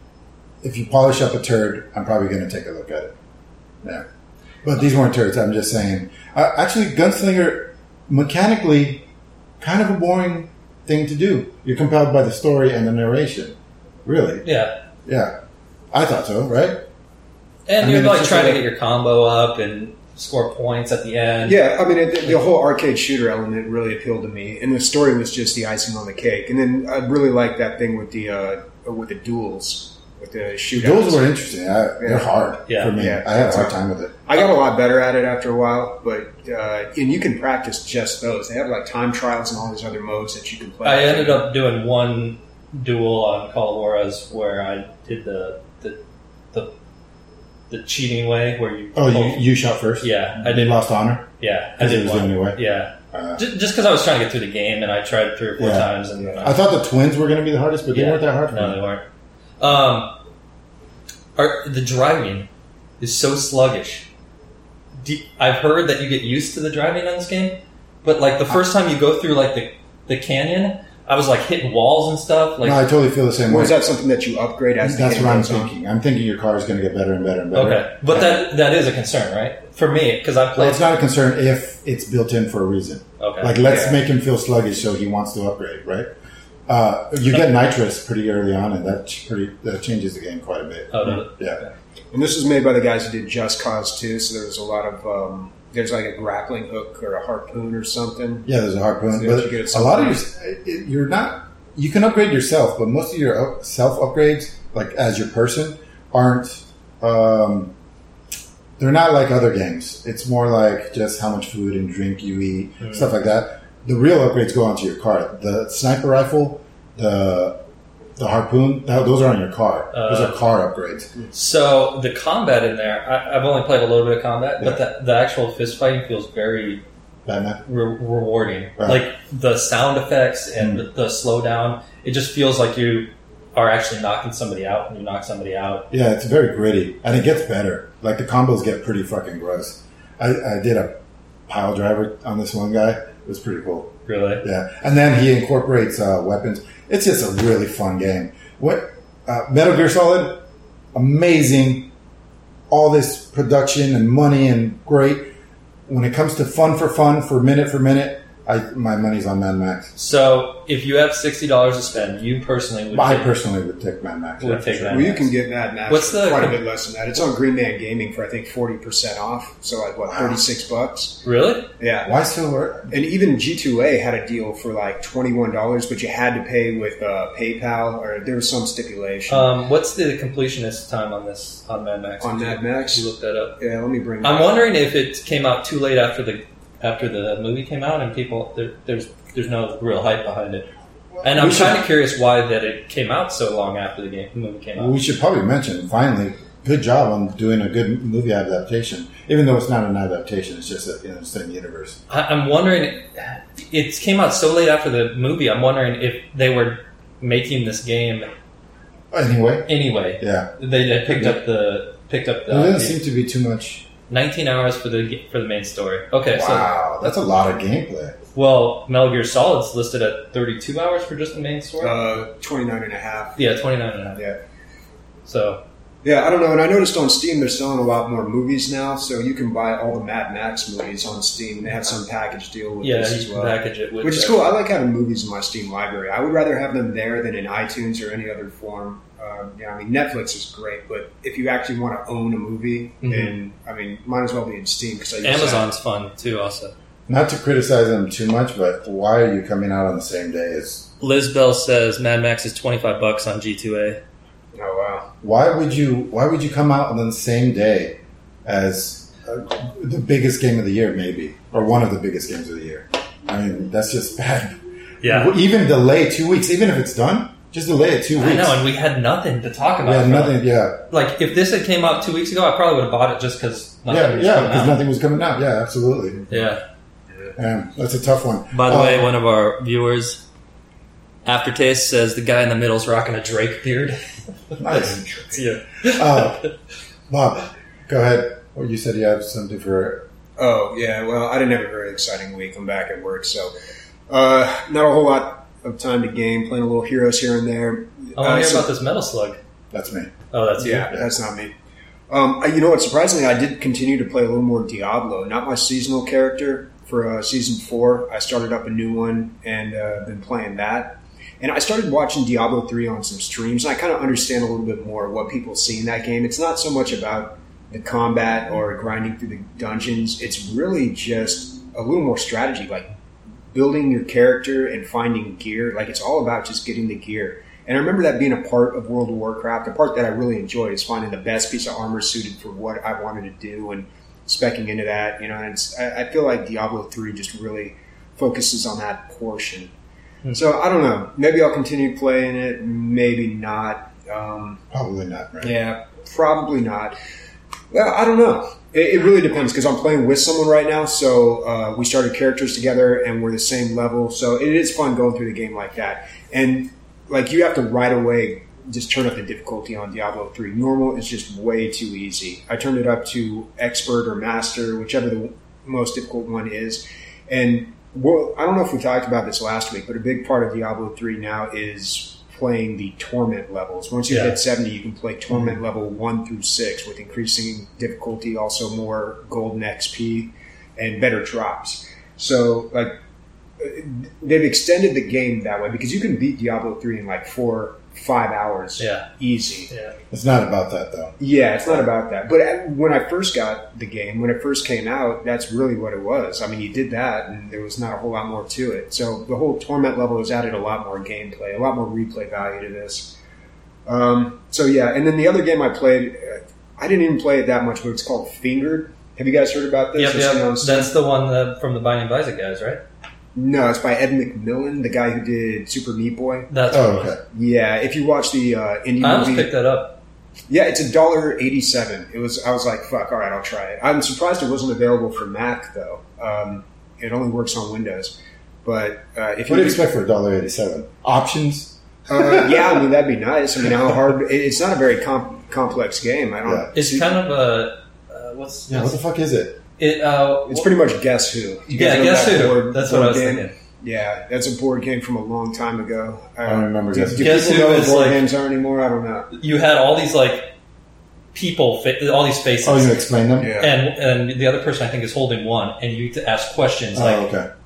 if you polish up a turd, I'm probably going to take a look at it. Yeah. But these weren't turds. I'm just saying. Uh, actually, Gunslinger, mechanically, kind of a boring thing to do. You're compelled by the story and the narration. Really? Yeah. Yeah. I thought so, right? And I you're mean, like it's just trying to like- get your combo up and score points at the end. Yeah, I mean, it, the whole arcade shooter element really appealed to me, and the story was just the icing on the cake. And then I really liked that thing with the uh, with the duels, with the shootouts. Those were interesting. I, They're Yeah. hard Yeah. for me. Yeah. I had a hard time with it. I got a lot better at it after a while, but uh, and you can practice just those. They have like time trials and all these other modes that you can play. I ended up doing one duel on Call of Juarez where I did the the the, the cheating way where you Oh, pull- you, you shot first? yeah I You did lost honor? yeah I Because it did was one the only way? yeah Uh, just because I was trying to get through the game and I tried three or four Yeah. times and then I thought the twins were going to be the hardest, but they Yeah. weren't that hard for no me. they weren't. Um, are, the driving is so sluggish. Do, I've heard that you get used to the driving on this game, but like the first time you go through like the the canyon, I was like hitting walls and stuff. Like No, I totally feel the same Or way. is that something that you upgrade as the That's game what I'm goes on? thinking. I'm thinking your car is going to get better and better and better. okay, but Yeah. that that is a concern, right? For me, because I've Well, played. it's not a concern if it's built in for a reason. okay, Like, let's Yeah. make him feel sluggish so he wants to upgrade, right? Uh, you get nitrous pretty early on, and that ch- pretty that changes the game quite a bit. oh, no. Yeah. And this was made by the guys who did Just Cause two, so there's a lot of um, there's like a grappling hook or a harpoon or something. Yeah, there's a harpoon. So But you get it a lot of sometimes. your, you're not, you can upgrade yourself, but most of your up- self upgrades, like as your person, aren't, um, they're not like other games. It's more like just how much food and drink you eat, Mm. stuff like that. The real upgrades go onto your car. The sniper rifle, the the harpoon, that, those are on your car. Those Uh, are car upgrades. So the combat in there, I, I've only played a little bit of combat, but Yeah. the, the actual fist fighting feels very Batman. re- rewarding. Right. Like the sound effects and Mm. the, the slowdown, it just feels like you are actually knocking somebody out when you knock somebody out. Yeah, it's very gritty, and it gets better. Like the combos get pretty fucking gross. I, I did a pile driver on this one guy. It was pretty cool. Really? Yeah, and then he incorporates uh, weapons. It's just a really fun game. What uh, Metal Gear Solid, amazing. All this production and money and great. When it comes to fun for fun, for minute for minute, I my money's on Mad Max. So if you have sixty dollars to spend, you personally would. I take, personally would take Mad Max. Would yeah, take for Mad Well, you Max. can get Mad Max What's for the- quite a bit less than that. It's on Green Man Gaming for I think forty percent off. So like what, Wow. thirty-six bucks? Really? Yeah. Why so? work? And even G two A had a deal for like twenty-one dollars, but you had to pay with uh, PayPal or there was some stipulation Um, what's the completionist time on this on Mad Max? on Mad Max. You look that up. Yeah, let me bring. I'm that up. wondering if it came out too late after the after the movie came out, and people there, there's there's no real hype behind it. And I'm We should- kind of curious why that it came out so long after the game the movie came out. We should probably mention, finally, good job on doing a good movie adaptation. Even though it's not an adaptation, it's just a, you know, the same universe. I, I'm wondering, it came out so late after the movie. I'm wondering if they were making this game Anyway, anyway. yeah. They, they picked up the picked up the There doesn't idea. seem to be too much. nineteen hours for the for the main story. Okay, Wow, that's a lot of gameplay. so well, Metal Gear Solid's listed at thirty-two hours for just the main story. Uh, twenty-nine and a half. yeah, twenty-nine and a half. Yeah. So Yeah, I don't know. And I noticed on Steam they're selling a lot more movies now, so you can buy all the Mad Max movies on Steam. They have some package deal with yeah, this you as can well. package it with Which is that. cool. I like having movies in my Steam library. I would rather have them there than in iTunes or any other form. Um, yeah, I mean, Netflix is great, but if you actually want to own a movie, Mhm. then, I mean, might as well be in Steam. Cause I use Amazon's fun too. Also, Not to criticize them too much, but why are you coming out on the same day as? Liz Bell says Mad Max is twenty-five bucks on G two A. That. Oh, wow. Why would you? Why would you come out on the same day as uh, the biggest game of the year, maybe, or one of the biggest games of the year? I mean, that's just bad. Yeah, Even delay two weeks, even if it's done, just delay it two weeks. I know, and we had nothing to talk about. We had from nothing. it. Yeah, Like if this had came out two weeks ago, I probably would have bought it just because. yeah, yeah. Because nothing was coming out. Yeah, absolutely. Yeah. Yeah, that's a tough one. By the Uh, way, one of our viewers, Aftertaste, says the guy in the middle's rocking a Drake beard. Nice. yeah. Uh, Bob, go ahead. Well, you said you have something for. Oh, yeah. Well, I didn't have a very exciting week. I'm back at work, so uh, not a whole lot of time to game, playing a little Heroes here and there. I want Uh, to hear so- about this Metal Slug. That's me. Oh, that's Yeah, you. that's not me. Um, I- you know what? Surprisingly, I did continue to play a little more Diablo. Not my seasonal character for uh, season four. I started up a new one and uh, been playing that. And I started watching Diablo three on some streams, and I kind of understand a little bit more what people see in that game. It's not so much about the combat or grinding through the dungeons. It's really just a little more strategy, like building your character and finding gear. Like it's all about just getting the gear. And I remember that being a part of World of Warcraft. The part that I really enjoyed is finding the best piece of armor suited for what I wanted to do and speccing into that. You know, and it's, I, I feel like Diablo three just really focuses on that portion. Hmm. So I don't know. Maybe I'll continue playing it. Maybe not. Um, Probably not, right? yeah, probably not. Well, I don't know. It, it really depends because I'm playing with someone right now. So uh, we started characters together and we're the same level. So it is fun going through the game like that. And like you have to right away just turn up the difficulty on Diablo three. Normal is just way too easy. I turned it up to expert or master, whichever the most difficult one is. And well, I don't know if we talked about this last week, but a big part of Diablo three now is playing the torment levels. Once you Yeah. hit seventy, you can play torment level one through six with increasing difficulty, also more golden X P and better drops. So like they've extended the game that way because you can beat Diablo three in like four, five hours Yeah. easy. Yeah. It's not about that, though. Yeah, it's not about that. But when I first got the game, when it first came out, that's really what it was. I mean, you did that, and there was not a whole lot more to it. So the whole torment level has added a lot more gameplay, a lot more replay value to this. Um, so yeah, and then the other game I played, uh, I didn't even play it that much, but it's called Fingered. Have you guys heard about this? Yep, I've seen it yep. on Steam. That's the one that, from the Binding of Isaac guys, right? No, it's by Ed McMillan, the guy who did Super Meat Boy. That's Oh, what it was. okay. Yeah, if you watch the uh, indie I almost movie, picked that up. yeah, it's a dollar eighty-seven. It was. I was like, "Fuck, all right, I'll try it." I'm surprised it wasn't available for Mac though. Um, it only works on Windows. But uh, if What do you you expect for a dollar eighty-seven? Options? uh, yeah, I mean that'd be nice. I mean, how hard? it- It's not a very com- complex game. I don't. Yeah. It's see- kind of a uh, what's Yeah, what the fuck is it? it? Uh, It's pretty much Guess Who. You guys yeah, know Guess that Who? board- That's what board I was game? thinking. Yeah, that's a board game from a long time ago. Uh, I don't remember Do, Guess do Who. Guess people Who know what is board like- games are anymore? I don't know. You had all these like people, fa- all these faces, Oh, you explain them? Yeah. and and the other person I think is holding one, and you get to ask questions Oh, like, okay.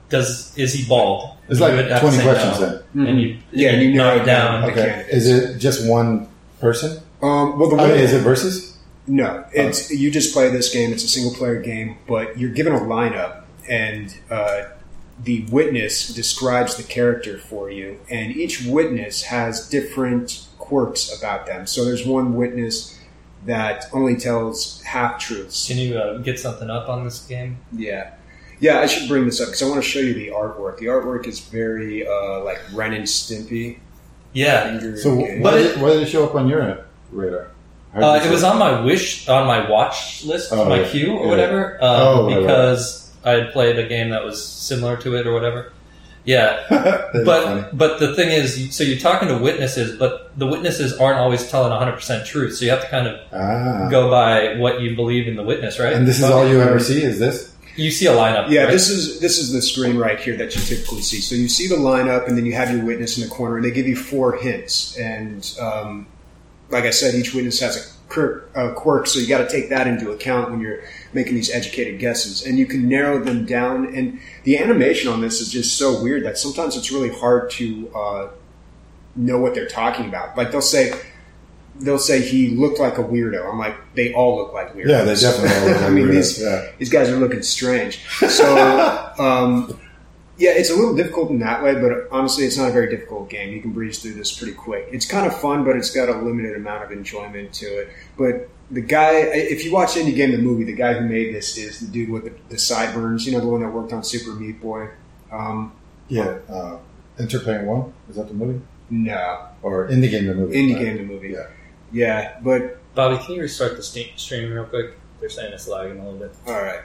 does is he bald? It's You like would have to twenty say questions no. then. Mm-hmm. And you, Yeah, and you narrow narrow it down. down. Okay. Okay. Is it just one person? Um, well, the I way mean, is it versus? No, it's you just play this game. It's a single player game, but you're given a lineup, and uh, the witness describes the character for you, and each witness has different quirks about them. So there's one witness that only tells half truths. Can you uh, get something up on this game? Yeah. Yeah, I should bring this up because I want to show you the artwork. The artwork is very uh, like Ren and Stimpy. Yeah. So, game. why But did, it- why did it show up on your radar? How did Uh, you it see was on my wish, on my watch list, Oh, my yeah. queue or Yeah. whatever, um, Oh, right, right. because I had played a game that was similar to it or whatever. Yeah, That's but funny. but the thing is, you- so you're talking to witnesses, but the witnesses aren't always telling one hundred percent truth. So you have to kind of Ah. go by what you believe in the witness, right? And this is all you ever see, is this? You see a lineup. Yeah, right? this is this is the screen right here that you typically see. So you see the lineup, and then you have your witness in the corner, and they give you four hints. And um, like I said, each witness has a quirk, a quirk, so you got to take that into account when you're making these educated guesses. And you can narrow them down. And the animation on this is just so weird that sometimes it's really hard to uh, know what they're talking about. Like they'll say. They'll say he looked like a weirdo. I'm like, they all look like weirdos. Yeah, they definitely all look like I mean, weirdos, these, yeah. these guys are looking strange. So, um, yeah, it's a little difficult in that way, but honestly, it's not a very difficult game. You can breeze through this pretty quick. It's kind of fun, but it's got a limited amount of enjoyment to it. But the guy, if you watch Indie Game the movie, the guy who made this is the dude with the, the sideburns, you know, the one that worked on Super Meat Boy. Um, Yeah. Uh, Interplane One? Is that the movie? no, Or Indie Game the movie? Indie right? Game the movie. Yeah. Yeah, but Bobby, can you restart the ste- stream real quick? They're saying it's lagging a little bit. all right.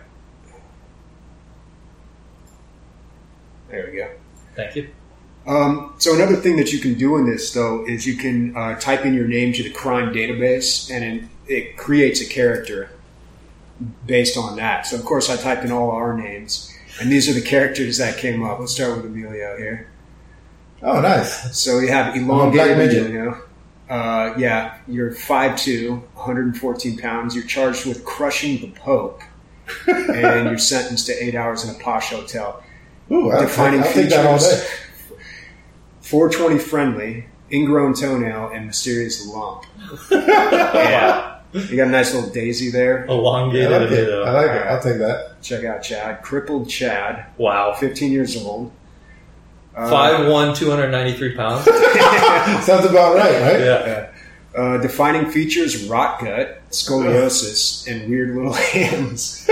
There we go. Thank you. Um, so another thing that you can do in this, though, is you can uh, type in your name to the crime database, and it, it creates a character based on that. So, of course, I typed in all our names, and these are the characters that came up. Let's start with Emilio here. Oh, nice. So you have a elongated black midget. Emilio. Uh, yeah, you're five two, one hundred fourteen pounds. You're charged with crushing the Pope, and you're sentenced to eight hours in a posh hotel. Ooh, I'll, Defining I'll take that all features. day. four twenty friendly, ingrown toenail, and mysterious lump. Yeah. You got a nice little daisy there. I Elongated. like it. uh, I like it. I'll take that. Check out Chad. Crippled Chad, Wow. fifteen years old. Uh, five one, two hundred ninety-three pounds. Sounds about right, right? Yeah. Uh, defining features, rot gut, scoliosis, and weird little hands.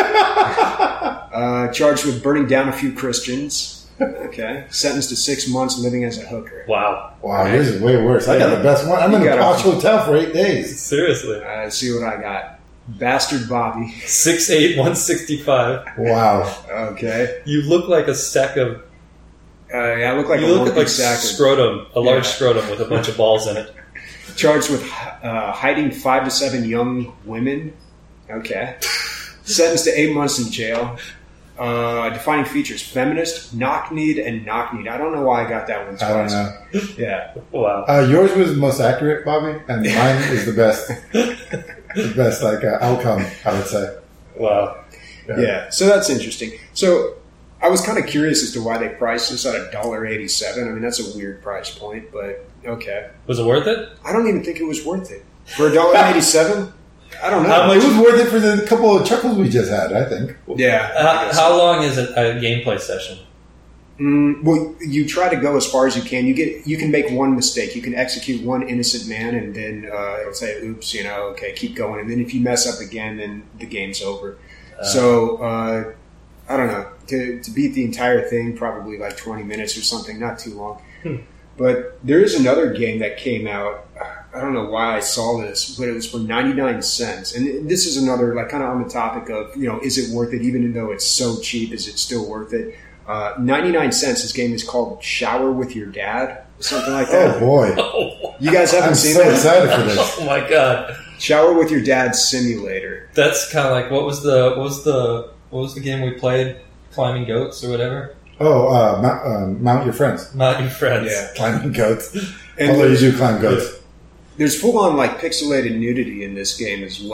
uh, charged with burning down a few Christians. Okay. Sentenced to six months living as a hooker. Wow. Wow, yours is way worse. I got the best one. I'm You in a got posh a- hotel for eight days. Seriously. Uh, see what I got. Bastard Bobby. six eight, one sixty-five. Wow. Okay. You look like a sack of. Uh, yeah, I look like You a look working like sack of- scrotum, a large Yeah. scrotum with a bunch of balls in it. Charged with uh, hiding five to seven young women. Okay. Sentenced to eight months in jail. Uh, defining features: feminist, knock-kneed, and knock-kneed. I don't know why I got that one I don't twice. know. Yeah. Wow. Uh, yours was the most accurate, Bobby, and mine is the best. the best, like, uh, outcome, I would say. Wow. Yeah. So that's interesting. So I was kind of curious as to why they priced this at a dollar eighty-seven. I mean, that's a weird price point, but okay. Was it worth it? I don't even think it was worth it for a dollar eighty-seven. I don't know. How much- It was worth it for the couple of chuckles we just had, I think. Yeah. I How, guess how so. long is a, a gameplay session? Mm, well, you try to go as far as you can. You get, you can make one mistake. You can execute one innocent man, and then uh, it'll say, "Oops," you know, okay, keep going. And then if you mess up again, then the game's over. Uh, so uh, I don't know. To to beat the entire thing, probably like twenty minutes or something. Not too long. Hmm. But there is another game that came out. I don't know why I saw this, but it was for ninety-nine cents. And this is another, like, kind of on the topic of, you know, is it worth it? Even though it's so cheap, is it still worth it? Uh, ninety-nine cents. This game is called Shower with Your Dad, or something like that. Oh, boy. Oh, You guys haven't I'm seen so that? excited for this. oh my god. Shower with Your Dad Simulator. That's kind of like what was the what was the what was the game we played? Climbing goats or whatever. Oh, uh, mount, um, mount your friends. Not your friends. Yeah. Climbing goats. And Although you there's, do climb goats. there's full-on, like, pixelated nudity in this game as well.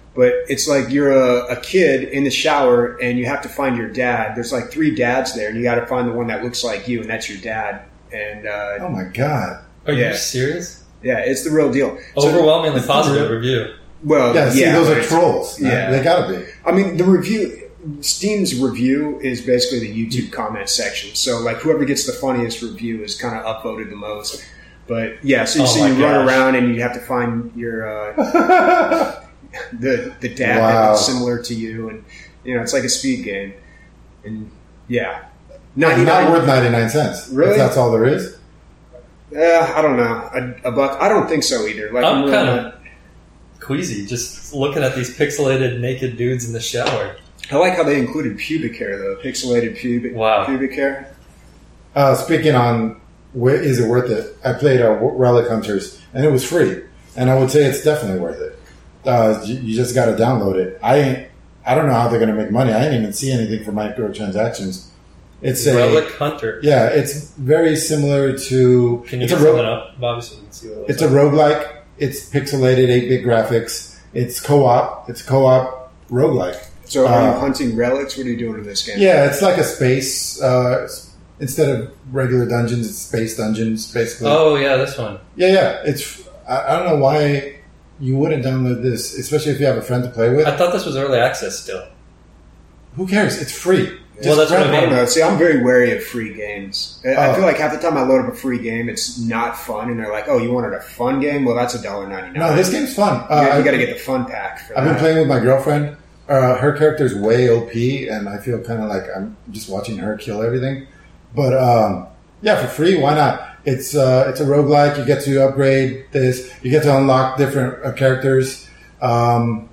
But it's like you're a, a kid in the shower and you have to find your dad. There's like three dads there, and you got to find the one that looks like you, and that's your dad. And uh, oh my god, Are Yeah. you serious? yeah, it's the real deal. So- Overwhelmingly it's positive the- review. well, yeah, see, yeah, those but are it's- trolls. yeah. they gotta be. I mean, the review, Steam's review is basically the YouTube comment section. So, like, whoever gets the funniest review is kind of upvoted the most. But yeah, so, Oh so my you run gosh. around and you have to find your uh, the the dad that Wow. looks similar to you, and you know, it's like a speed game. And yeah, Not ninety-nine worth ninety nine cents. Really? If that's all there is. Uh, I don't know, a, a buck. I don't think so either. Like, I'm really kind not- of queasy just looking at these pixelated naked dudes in the shower. I like how they included pubic hair though, pixelated pubic Wow. pubic hair. Uh, speaking on, wh- is it worth it? I played uh, Relic Hunters, and it was free, and I would say it's definitely worth it. Uh, you, you just got to download it. I ain't, I don't know how they're going to make money. I didn't even see anything for microtransactions. It's a Relic Hunter. yeah. It's very similar to. Can you it's get a ro- something up, Bobby, so we can see what it looks It's a like? roguelike. It's pixelated eight bit graphics. It's co-op. It's co-op roguelike. So, are Uh, you hunting relics? What are you doing in this game? Yeah, it's like a space. Uh, instead of regular dungeons, it's space dungeons, basically. Oh, yeah, this one. Yeah, yeah. It's. I, I don't know why you wouldn't download this, especially if you have a friend to play with. I thought this was early access still. Who cares? It's free. Well, that's what I grab mean. I don't know. See, I'm very wary of free games. I- I Oh. feel like half the time I load up a free game, it's not fun, and they're like, "Oh, you wanted a fun game? Well, that's a dollar ninety nine." No, this game's fun. Uh, you, I- got to get the fun pack for I've that. been playing with my girlfriend. Uh, her character's way O P, and I feel kind of like I'm just watching her kill everything. But um, yeah, for free, why not? It's uh, it's a roguelike. You get to upgrade this. You get to unlock different uh, characters. Um,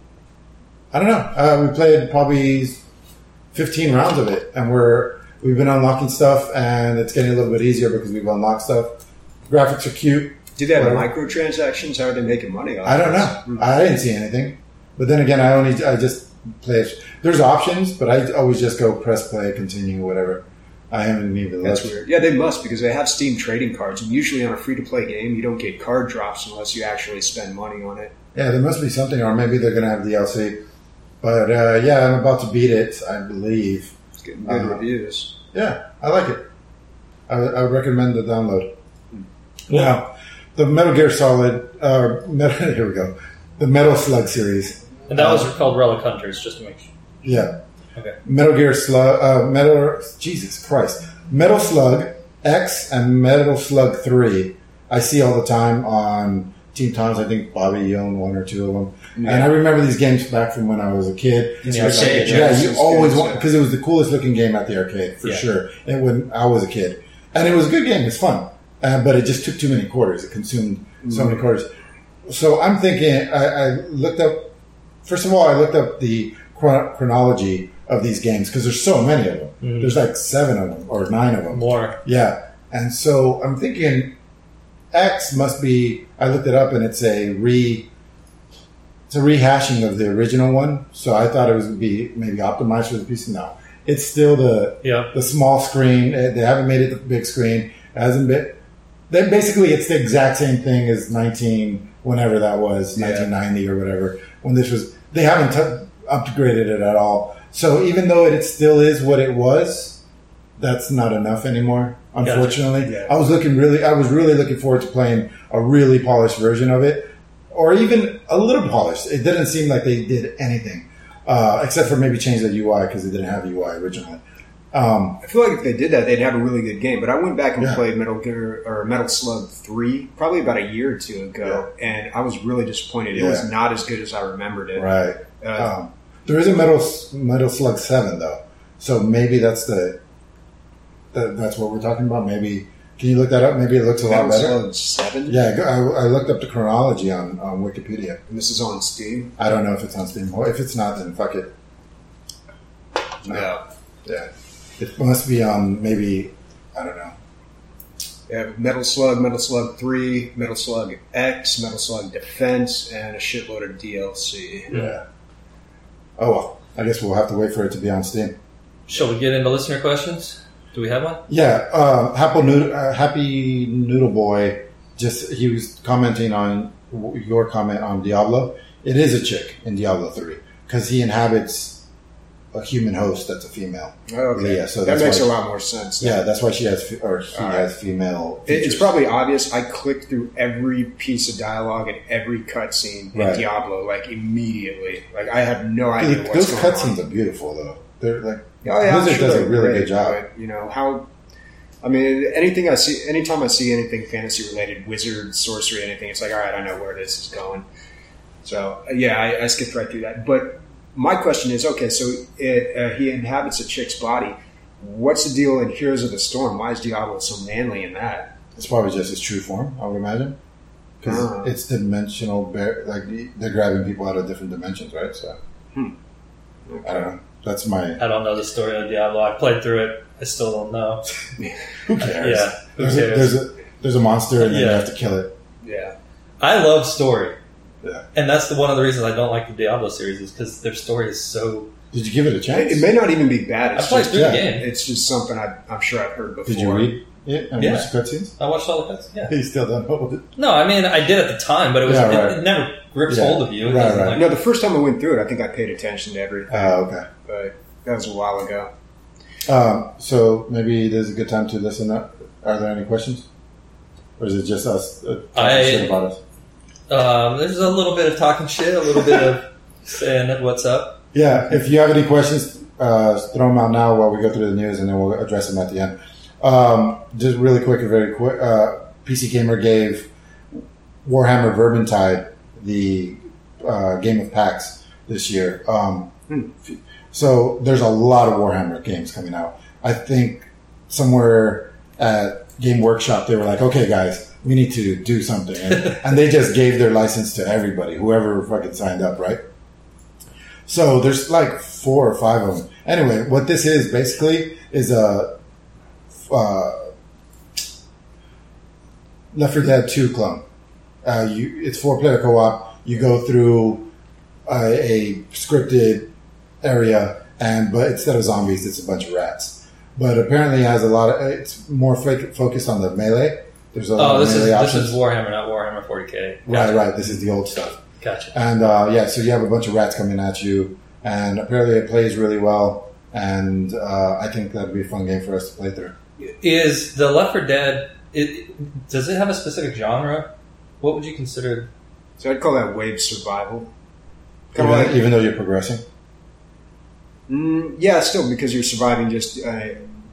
I don't know. Uh, we played probably fifteen rounds of it, and we're we've been unlocking stuff, and it's getting a little bit easier because we've unlocked stuff. Graphics are cute. Do they have Whatever. microtransactions? How are they making money off I don't this? know. I didn't see anything. But then again, I only I just play it. There's options, but I always just go press play, continue, whatever. I haven't even That's looked. weird. Yeah, they must because they have Steam trading cards, and usually on a free-to-play game, you don't get card drops unless you actually spend money on it. Yeah, there must be something, or maybe they're going to have D L C. But uh, yeah, I'm about to beat it, I believe. It's getting good Uh-huh. reviews. Yeah, I like it. I, I would recommend the download. Well- Now, the Metal Gear Solid, uh, Metal, here we go, the Metal Slug series. And that was called Relic Hunters, just to make sure. Yeah. Okay. Metal Gear Slug, uh, Metal, Jesus Christ, Metal Slug X and Metal Slug three. I see all the time on Team Times. I think Bobby, you own one or two of them. Yeah. And I remember these games back from when I was a kid. In the Like, arcade, yeah, yeah. you always Yeah. want, because it was the coolest looking game at the arcade, for Yeah. sure. And when I was a kid. And it was a good game. It's fun. Uh, but it just took too many quarters. It consumed so many quarters. So I'm thinking, I, I looked up, first of all, I looked up the chron- chronology of these games because there's so many of them. Mhm. There's like seven of them or nine of them. More. Yeah. And so I'm thinking X must be, I looked it up and it's a re, it's a rehashing of the original one. So I thought it was going to be maybe optimized for the P C. No, it's still the, Yeah. the small screen. Eh, They haven't made it the big screen. It hasn't been, then basically it's the exact same thing as nineteen, whenever that was, Yeah. nineteen ninety or whatever, when this was, they haven't t- upgraded it at all. So even though it still is what it was, that's not enough anymore, unfortunately. Gotcha. Yeah. I was looking really, I was really looking forward to playing a really polished version of it, or even a little polished. It didn't seem like they did anything, uh, except for maybe change the U I because they didn't have U I originally. Um, I feel like if they did that, they'd have a really good game. But I went back and Yeah. played Metal Gear or Metal Slug three probably about a year or two ago, and I was really disappointed. It was Yeah. not as good as I remembered it. right. Uh, Um, there is a Metal Metal Slug Seven though, so maybe that's the, the that's what we're talking about. Maybe can you look that up? Maybe it looks a lot Metal better. Slug seven. Yeah, go- I, I looked up the chronology on, on Wikipedia. And this is on Steam. I don't know if it's on Steam. Well, if it's not, then fuck it. No. Yeah, it must be on maybe I don't know. Yeah, Metal Slug, Metal Slug three, Metal Slug X, Metal Slug Defense, and a shitload of D L C. Yeah. Oh well, I guess we'll have to wait for it to be on Steam. Shall we get into listener questions? Do we have one? Yeah, uh, Happy Noodle, uh, Happy Noodle Boy. Just he was commenting on your comment on Diablo. It is a chick in Diablo three because he inhabits a human host that's a female. Okay, yeah, so that that's makes why a she, lot more sense. Yeah, that's why she has fe- or he All has right. female. It- It's features. probably obvious. I clicked through every piece of dialogue and every cutscene in Right. Diablo like immediately. Like I have no idea Dude, what's those going cutscenes on. are beautiful though. They're like Oh yeah, I'm Blizzard sure does a they're really great, good job. But, you know how. I mean, anything I see, anytime I see anything fantasy related, wizard, sorcery, anything, it's like, all right, I know where this is going. So yeah, I, I skipped right through that. But my question is, okay, so it, uh, he inhabits a chick's body. What's the deal in Heroes of the Storm? Why is Diablo so manly in that? It's probably just his true form, I would imagine, because Ah. it's dimensional. Bear, like they're grabbing people out of different dimensions, right? So Hmm. I don't know. That's my. I don't know the story of Diablo. I played through it. I still don't know. Who cares? Yeah, who There's, a, cares? there's a there's a monster and then you Yeah. have to kill it. Yeah. I love story. Yeah. And that's the one of the reasons I don't like the Diablo series is because their story is so. Did you give it a chance? It, it may not even be bad. I It's played just, through yeah. the game. it's just something I, I'm sure I've heard before. Did you read it and Yeah. watch the cutscenes? I watched all the cuts. Yeah. You still don't know it. No, I mean I did at the time, but it was Yeah, it, right. it never grips Yeah. hold of you. It Right, doesn't, right. like- No, the first time I went through it, I think I paid attention to everything. Uh, okay. But that was a while ago. Um, so maybe there's a good time to listen up. Are there any questions? Or is it just us uh, talking I- shit about us? Um, there's a little bit of talking shit, a little bit of saying what's up. Yeah, if you have any questions, uh, throw them out now while we go through the news, and then we'll address them at the end. Um, just really quick and very quick, uh, P C Gamer gave Warhammer Vermintide the uh, Game of Packs this year. Um, Hmm. So there's a lot of Warhammer games coming out. I think somewhere at Game Workshop they were like, okay, guys, we need to do something. And, and they just gave their license to everybody, whoever fucking signed up, right? So there's like four or five of them. Anyway, what this is basically is a uh, Left four Dead two clone. Uh, you, it's four player co-op. You go through a, a scripted area, and but instead of zombies, it's a bunch of rats. But apparently, it has a lot of. It's more fo- focused on the melee. There's a lot Oh, of this is melee this options. is Warhammer, not Warhammer forty K. Right, right. This is the old stuff. Gotcha. And uh, yeah, so you have a bunch of rats coming at you, and apparently it plays really well. And uh, I think that'd be a fun game for us to play through. Is the Left four Dead? It, does it have a specific genre? What would you consider? So I'd call that wave survival. Kind Even, of like, even though you're progressing. mm, yeah, still because you're surviving just uh,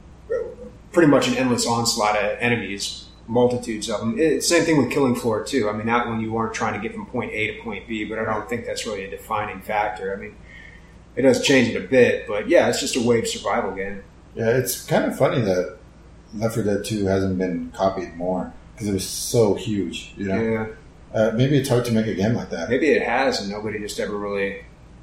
pretty much an endless onslaught of enemies, multitudes of them. It, same thing with Killing Floor too. I mean, that one you aren't trying to get from point A to point B, but I don't think that's really a defining factor. I mean, it does change it a bit, but yeah, it's just a wave survival game. Yeah, it's kind of funny that Left four Dead two hasn't been copied more because it was so huge. You know, Yeah, uh, maybe it's hard to make a game like that. maybe it has, and nobody just ever really,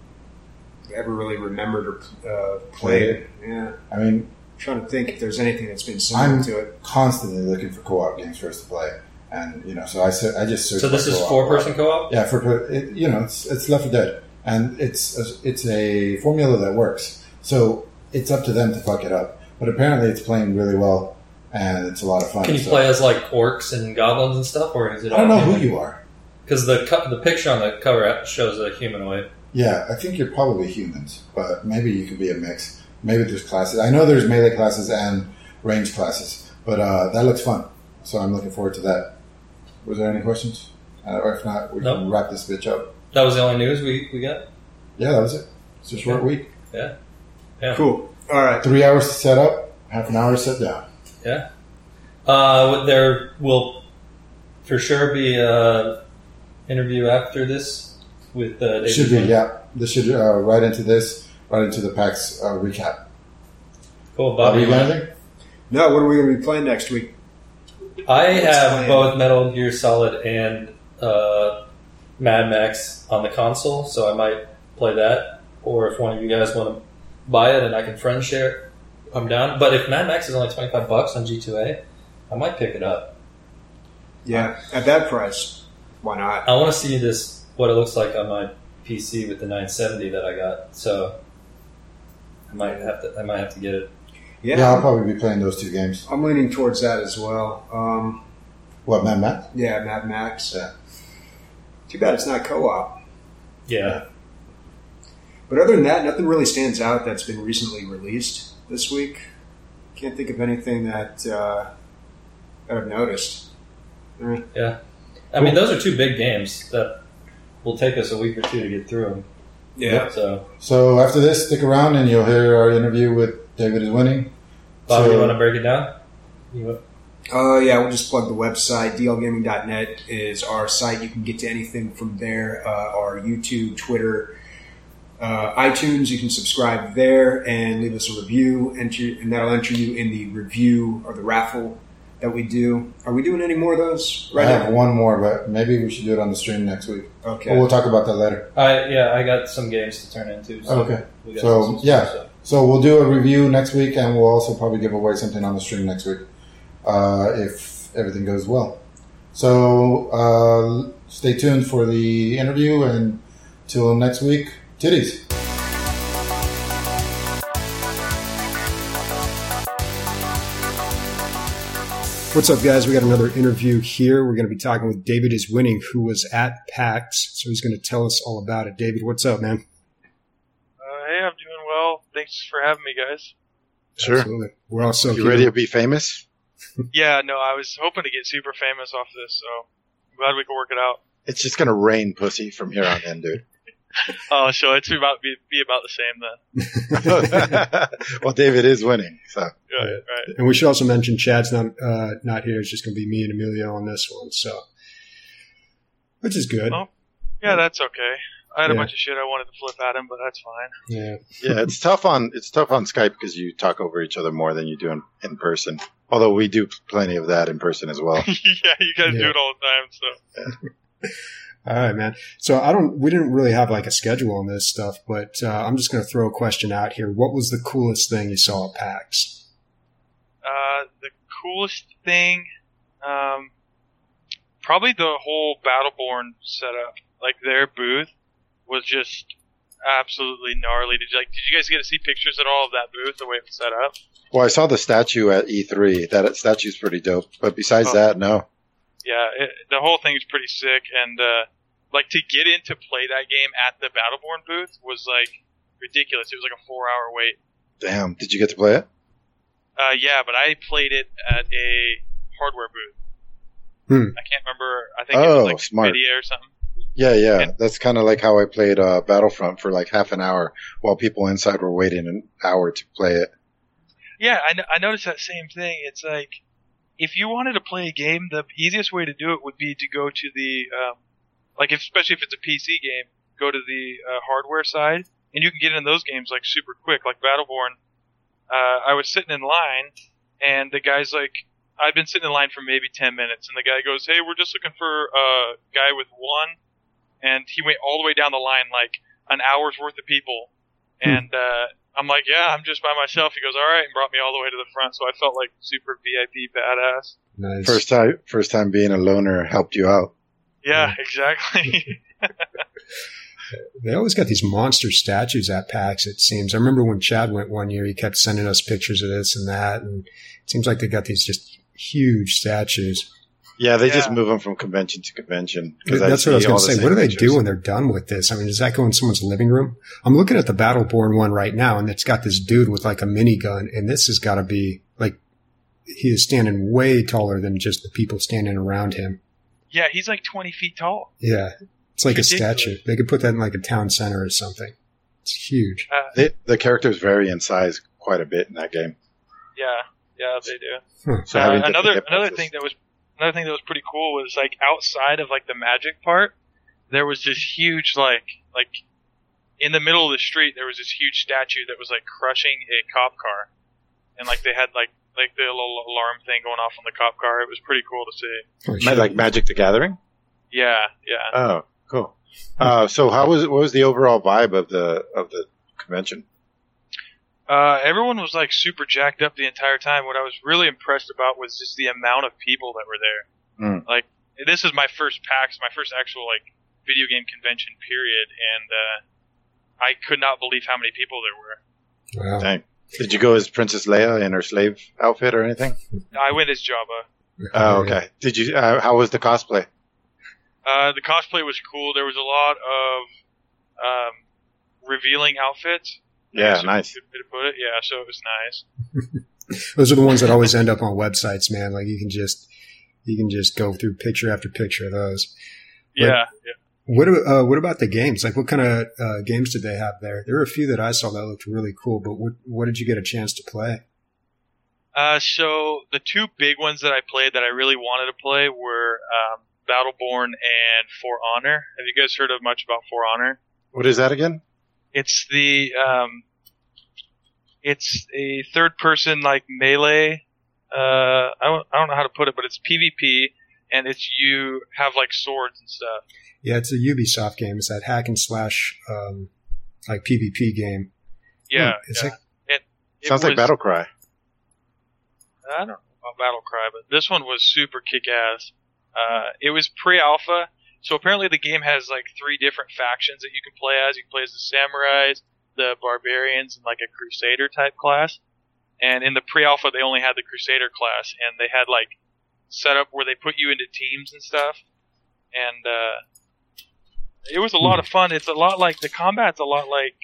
ever really remembered or uh, played it. Yeah, I mean, I'm trying to think if there's anything that's been similar I'm to it. constantly looking for co-op games for us to play, and you know, so I ser- I just search. So this for is co-op. four person co-op. Yeah, for it, you know, it's it's Left four Dead, and it's a, it's a formula that works. So it's up to them to fuck it up. But apparently, it's playing really well, and it's a lot of fun. Can you so. play as like orcs and goblins and stuff, or is it? I don't know who you are. Because the co- the picture on the cover shows a humanoid. Yeah, I think you're probably humans, but maybe you could be a mix. Maybe there's classes. I know there's melee classes and range classes, but uh, that looks fun. So I'm looking forward to that. Was there any questions? Uh, or if not, we Nope. can wrap this bitch up. That was the only news we, we got. Yeah, that was it. It's a short Okay. week. Yeah, yeah, Cool. All right. Three hours to set up, half an hour to set down. yeah. Uh, there will for sure be a interview after this with uh, David Should be, Lynch. yeah. This should uh, right into this, right into the PAX uh, recap. Cool, Bobby, Bobby. you got anything? No, what are we going to be playing next week? I What's have playing? both Metal Gear Solid and uh, Mad Max on the console, so I might play that. Or if one of you guys want to buy it and I can friend share it, I'm down. But if Mad Max is only twenty-five bucks on G two A, I might pick it up. Yeah, at that price, why not? I want to see this what it looks like on my P C with the nine seventy that I got. So I might have to. I might have to get it. Yeah, Yeah, I'll probably be playing those two games. I'm leaning towards that as well. Um, What, Mad Max? yeah, Mad Max. Yeah. Too bad it's not co-op. Yeah. But other than that, nothing really stands out that's been recently released this week. Can't think of anything that uh, that I've noticed. Mm. Yeah. I mean, those are two big games that will take us a week or two to get through them. Yeah. So, So after this, stick around and you'll hear our interview with David is Winning. Bob, So- you want to break it down? You Uh, yeah, we'll just plug the website. d l gaming dot net is our site. You can get to anything from there. Uh, our YouTube, Twitter, uh, iTunes. You can subscribe there and leave us a review, enter, and that'll enter you in the review or the raffle that we do. Are we doing any more of those I right have now? one more, but maybe we should do it on the stream next week. Okay. But we'll talk about that later. I yeah, I got some games to turn into. So Okay. we got So, some yeah. stuff, So we'll do a review next week, and we'll also probably give away something on the stream next week, uh, if everything goes well. So uh, stay tuned for the interview, and till next week, titties. What's up, guys? We got another interview here. We're going to be talking with David is Winning, who was at PAX, so he's going to tell us all about it. David, what's up, man? Uh, hey, I'm doing well. Thanks for having me, guys. Sure. Absolutely. We're also You here- ready to be famous? Yeah, no, I was hoping to get super famous off this, so I'm glad we could work it out. It's just gonna rain pussy from here on in, dude. Oh, so it's about be, be about the same then. Well, David is winning, so Right, right. And we should also mention Chad's not uh, not here. It's just going to be me and Emilio on this one, so which is good. Oh. Yeah, that's okay. I had a Yeah. bunch of shit I wanted to flip at him, but that's fine. Yeah. yeah, it's tough on it's tough on Skype because you talk over each other more than you do in, in person. Although we do plenty of that in person as well. Yeah, you guys Yeah. do it all the time, so. All right, man. So I don't. We didn't really have like a schedule on this stuff, but uh, I'm just going to throw a question out here. What was the coolest thing you saw at PAX? Uh, the coolest thing, um, probably the whole Battleborn setup. Like their booth was just absolutely gnarly. Did you like? Did you guys get to see pictures at all of that booth, the way it was set up? Well, I saw the statue at E three. That statue's pretty dope. But besides Oh. that, no. Yeah, it, the whole thing is pretty sick, and uh, like to get in to play that game at the Battleborn booth was like ridiculous. It was like a four-hour wait. Damn, did you get to play it? Uh, yeah, but I played it at a hardware booth. Hmm. I can't remember. I think it Oh, was like smart. Nvidia or something. Yeah, yeah. And- That's kind of like how I played uh, Battlefront for like half an hour while people inside were waiting an hour to play it. Yeah, I, no- I noticed that same thing. It's like if you wanted to play a game, the easiest way to do it would be to go to the um, like, if, especially if it's a P C game, go to the uh, hardware side, and you can get in those games like super quick. Like Battleborn, uh, I was sitting in line, and the guy's like, I've been sitting in line for maybe ten minutes, and the guy goes, "Hey, we're just looking for a guy with one," and he went all the way down the line, like an hour's worth of people, and uh, I'm like, "Yeah, I'm just by myself." He goes, "All right," and brought me all the way to the front, so I felt like super V I P badass. Nice. First time, first time being a loner helped you out. Yeah, exactly. They always got these monster statues at PAX, it seems. I remember when Chad went one year, he kept sending us pictures of this and that, and it seems like they got these just huge statues. Yeah, they just Yeah. move them from convention to convention. 'cause That's what I was see going all to the say. same What do they pictures. do when they're done with this? I mean, does that go in someone's living room? I'm looking at the Battleborn one right now, and it's got this dude with like a minigun, and this has got to be like he is standing way taller than just the people standing around him. Yeah, he's like twenty feet tall. Yeah, it's like Ridiculous. a statue. They could put that in like a town center or something. It's huge. Uh, They, the characters vary in size quite a bit in that game. yeah, yeah, they do. So Uh, having different another hip another boxes. thing that was another thing that was pretty cool was like outside of like the magic part, there was this huge like like in the middle of the street there was this huge statue that was like crushing a cop car, and like they had like like the little alarm thing going off on the cop car. It was pretty cool to see. Holy Ma- shit. like Magic the Gathering. Yeah, yeah. Oh, cool. Uh, so how was what was the overall vibe of the of the convention? Uh, everyone was like super jacked up the entire time. What I was really impressed about was just the amount of people that were there. Mm. Like, this is my first PAX, my first actual like video game convention period, and uh, I could not believe how many people there were. Wow. Dang. Did you go as Princess Leia in her slave outfit or anything? I went as Jabba. Oh, okay. Did you? Uh, how was the cosplay? Uh, the cosplay was cool. There was a lot of um, revealing outfits. Yeah, That's a nice. good way to put it. Yeah, so it was nice. Those are the ones that always end up on websites, man. Like you can just you can just go through picture after picture of those. But Yeah, yeah. What uh, what about the games? Like what kind of uh, games did they have there? There were a few that I saw that looked really cool, but what what did you get a chance to play? Uh, so the two big ones that I played that I really wanted to play were um, Battleborn and For Honor. Have you guys heard of much about For Honor? What is that again? It's the um, it's a third-person like melee. Uh, I don't I don't know how to put it, but it's PvP, and it's you have like swords and stuff. Yeah, it's a Ubisoft game. It's that hack and slash um, like PvP game. Yeah, Oh, it's yeah. like It, it Sounds like was- Battlecry. I don't know about Battlecry, but this one was super kick-ass. Uh, it was pre-alpha, so apparently the game has like three different factions that you can play as. You can play as the samurais, the barbarians, and like a crusader type class. And in the pre-alpha, they only had the crusader class, and they had like set up where they put you into teams and stuff. And uh, it was a lot of fun. It's a lot like the combat's a lot like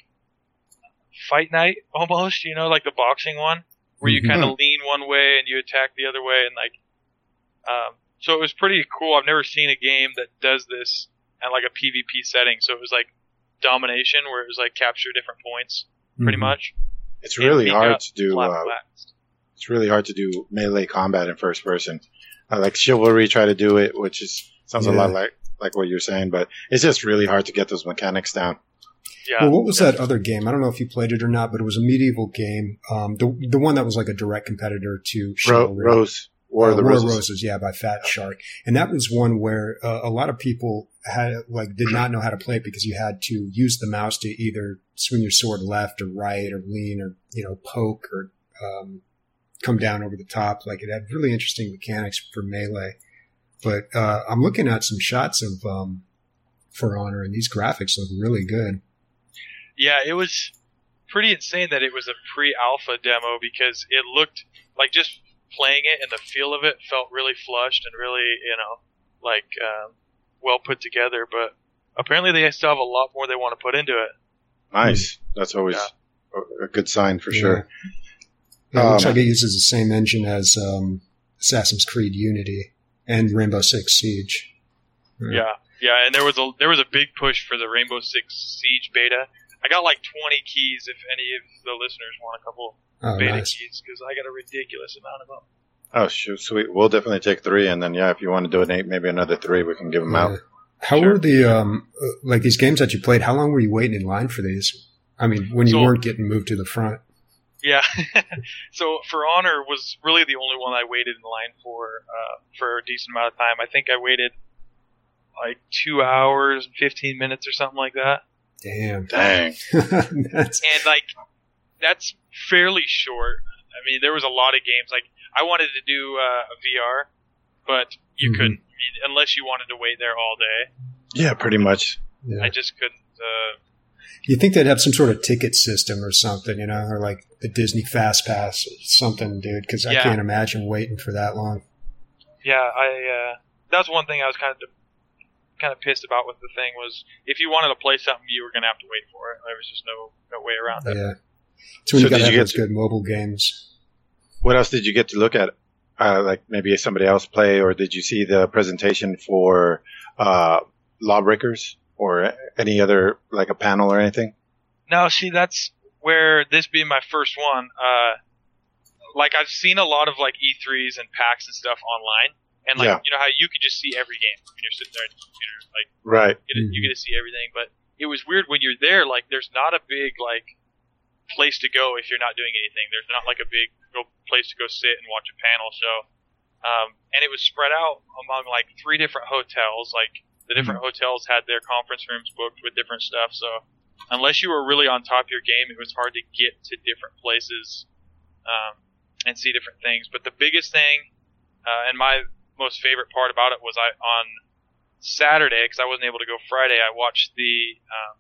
Fight Night almost, you know, like the boxing one, where you Mhm. kind of lean one way and you attack the other way, and like, um, so it was pretty cool. I've never seen a game that does this at like a PvP setting. So it was like domination, where it was like capture different points, pretty Mhm. much. It's And really beat hard up to do. flat Uh, blast. it's really hard to do melee combat in first person. Uh, like Chivalry try to do it, which is sounds a Yeah. lot like like what you're saying, but it's just really hard to get those mechanics down. Yeah. Well, what was that other game? I don't know if you played it or not, but it was a medieval game. Um, the the one that was like a direct competitor to Ro- Chivalry. Rose, War Uh, of the War Roses. of Roses, yeah, by Fat Shark, and that was one where uh, a lot of people had like did not know how to play it because you had to use the mouse to either swing your sword left or right or lean or you know poke or um, come down over the top. Like it had really interesting mechanics for melee. But uh, I'm looking at some shots of um, For Honor, and these graphics look really good. Yeah, it was pretty insane that it was a pre-alpha demo, because it looked like, just playing it and the feel of it felt really flushed and really, you know, like um, well put together. But apparently they still have a lot more they want to put into it. Nice. That's always a, a good sign for Yeah. sure. Yeah, it looks Um, like it uses the same engine as um, Assassin's Creed Unity and Rainbow Six Siege. Yeah. Yeah, yeah, and there was a there was a big push for the Rainbow Six Siege beta. I got like twenty keys if any of the listeners want a couple Oh, beta nice. keys, because I got a ridiculous amount of them. Oh, shoot, sweet. We'll definitely take three, and then yeah, if you want to donate maybe another three, we can give them out. Yeah. How Sure. were the um uh, like these games that you played? How long were you waiting in line for these? I mean, when you So- weren't getting moved to the front. Yeah, so For Honor was really the only one I waited in line for uh, for a decent amount of time. I think I waited like two hours and fifteen minutes or something like that. Damn. Dang. That's And like, that's fairly short. I mean, there was a lot of games. Like, I wanted to do uh, a V R, but you Mhm. couldn't, I mean, unless you wanted to wait there all day. Yeah, pretty much. yeah. I just couldn't. Uh, You think they'd have some sort of ticket system or something, you know, or like the Disney Fast Pass or something, dude? Because I Yeah. can't imagine waiting for that long. yeah, I. Uh, that's one thing I was kind of kind of pissed about with the thing, was if you wanted to play something, you were going to have to wait for it. There was just no no way around it. Yeah. So when So you got did to you have get those to- good mobile games. What else did you get to look at? Uh, like maybe somebody else play, or did you see the presentation for uh, Lawbreakers or any other, like a panel or anything? No, see, that's where, this being my first one, uh, like I've seen a lot of like E threes and PAX and stuff online, and like Yeah. you know how you could just see every game when you're sitting there at the computer, like Right. you get, to, you get to see everything. But it was weird when you're there, like there's not a big like place to go if you're not doing anything. There's not like a big go, place to go sit and watch a panel show. Um, and it was spread out among like three different hotels. Like the different hotels had their conference rooms booked with different stuff. So unless you were really on top of your game, it was hard to get to different places um, and see different things. But the biggest thing, uh, and my most favorite part about it, was I on Saturday, because I wasn't able to go Friday, I watched the um,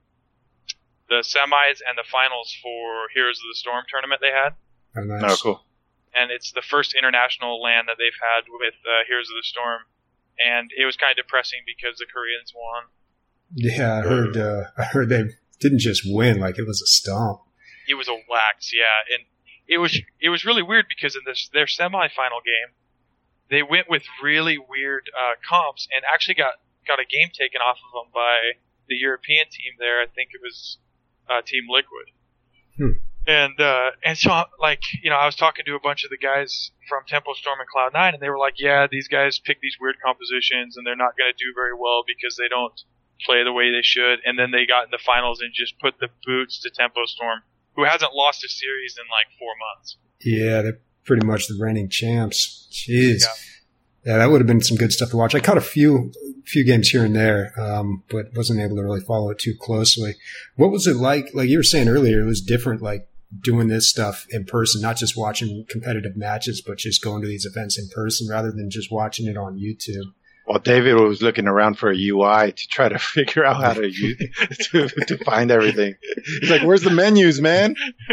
the semis and the finals for Heroes of the Storm tournament they had. Oh, Oh, nice. cool. And it's the first international LAN that they've had with uh, Heroes of the Storm. And it was kind of depressing because the Koreans won. Yeah, I heard. Uh, I heard they didn't just win, like it was a stomp. It was a wax, yeah. And it was it was really weird because in this their semifinal game, they went with really weird uh, comps and actually got, got a game taken off of them by the European team there. I think it was uh, Team Liquid. Hmm. And uh, and so, like, you know, I was talking to a bunch of the guys from Tempo Storm and Cloud nine, and they were like, yeah, these guys pick these weird compositions, and they're not going to do very well because they don't play the way they should. And then they got in the finals and just put the boots to Tempo Storm, who hasn't lost a series in, like, four months. Yeah, they're pretty much the reigning champs. Jeez. Yeah. Yeah, that would have been some good stuff to watch. I caught a few few games here and there, um, but wasn't able to really follow it too closely. What was it like? Like you were saying earlier, it was different, like, doing this stuff in person, not just watching competitive matches, but just going to these events in person rather than just watching it on YouTube. Well, David was looking around for a U I to try to figure out how to use, to, to find everything. He's like, "Where's the menus, man?"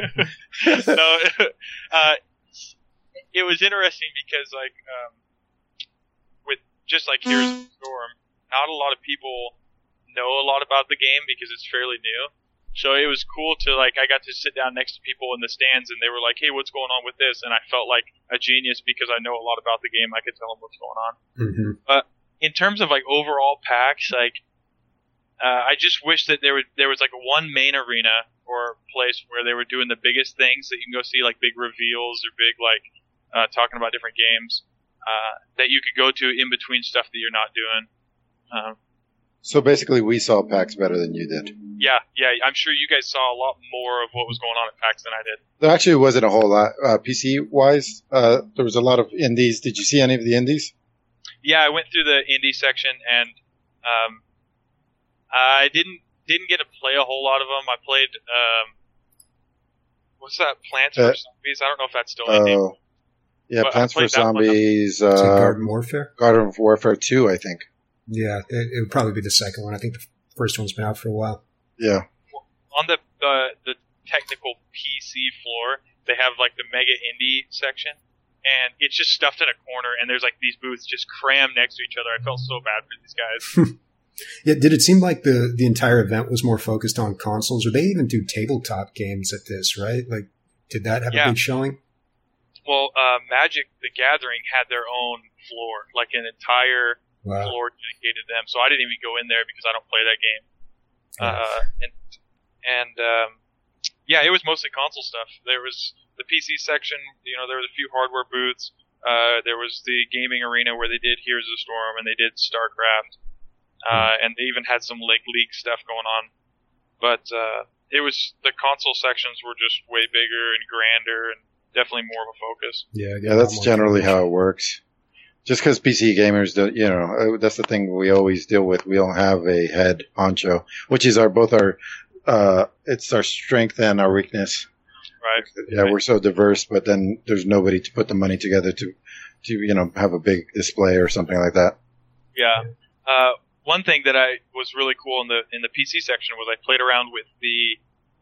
No, uh, it was interesting because, like, um, with just like Heroes of the Storm, not a lot of people know a lot about the game because it's fairly new. So it was cool to, like, I got to sit down next to people in the stands, and they were like, hey, what's going on with this? And I felt like a genius because I know a lot about the game. I could tell them what's going on. Mm-hmm. But in terms of, like, overall packs, like, uh, I just wish that there, would, there was, like, one main arena or place where they were doing the biggest things that you can go see, like, big reveals or big, like, uh, talking about different games uh, that you could go to in between stuff that you're not doing. Um, So basically, we saw PAX better than you did. Yeah, yeah. I'm sure you guys saw a lot more of what was going on at PAX than I did. There actually wasn't a whole lot uh, P C-wise. Uh, there was a lot of indies. Did you see any of the indies? Yeah, I went through the indie section, and um, I didn't didn't get to play a whole lot of them. I played um, what's that? Plants Uh, vs Zombies. I don't know if that's still indie. Oh, yeah, But I Plants played vs. that one. Zombies, Is it uh, Garden Warfare? Garden Warfare two, I think. Yeah, it, it would probably be the second one. I think the first one's been out for a while. Yeah. On the uh, the technical P C floor, they have like the mega indie section, and it's just stuffed in a corner, and there's like these booths just crammed next to each other. I felt so bad for these guys. Yeah, did it seem like the, the entire event was more focused on consoles, or they even do tabletop games at this, right? Like, did that have Yeah. a big showing? Well, uh, Magic the Gathering had their own floor, like an entire Wow. floor dedicated to them. So I didn't even go in there because I don't play that game. Uh, and and um, yeah, it was mostly console stuff. There was the P C section. You know, there was a few hardware booths. Uh, there was the gaming arena where they did Heroes of the Storm and they did StarCraft. Uh, and they even had some like league stuff going on. But uh, it was the console sections were just way bigger and grander and definitely more of a focus. Yeah, Yeah, that's generally how it works. Just because P C gamers, do, you know, uh, that's the thing we always deal with. We don't have a head honcho, which is our both our, uh, it's our strength and our weakness. Right. Yeah, we're so diverse, but then there's nobody to put the money together to, to you know, have a big display or something like that. Yeah. Uh, one thing that I was really cool in the in the P C section was I played around with the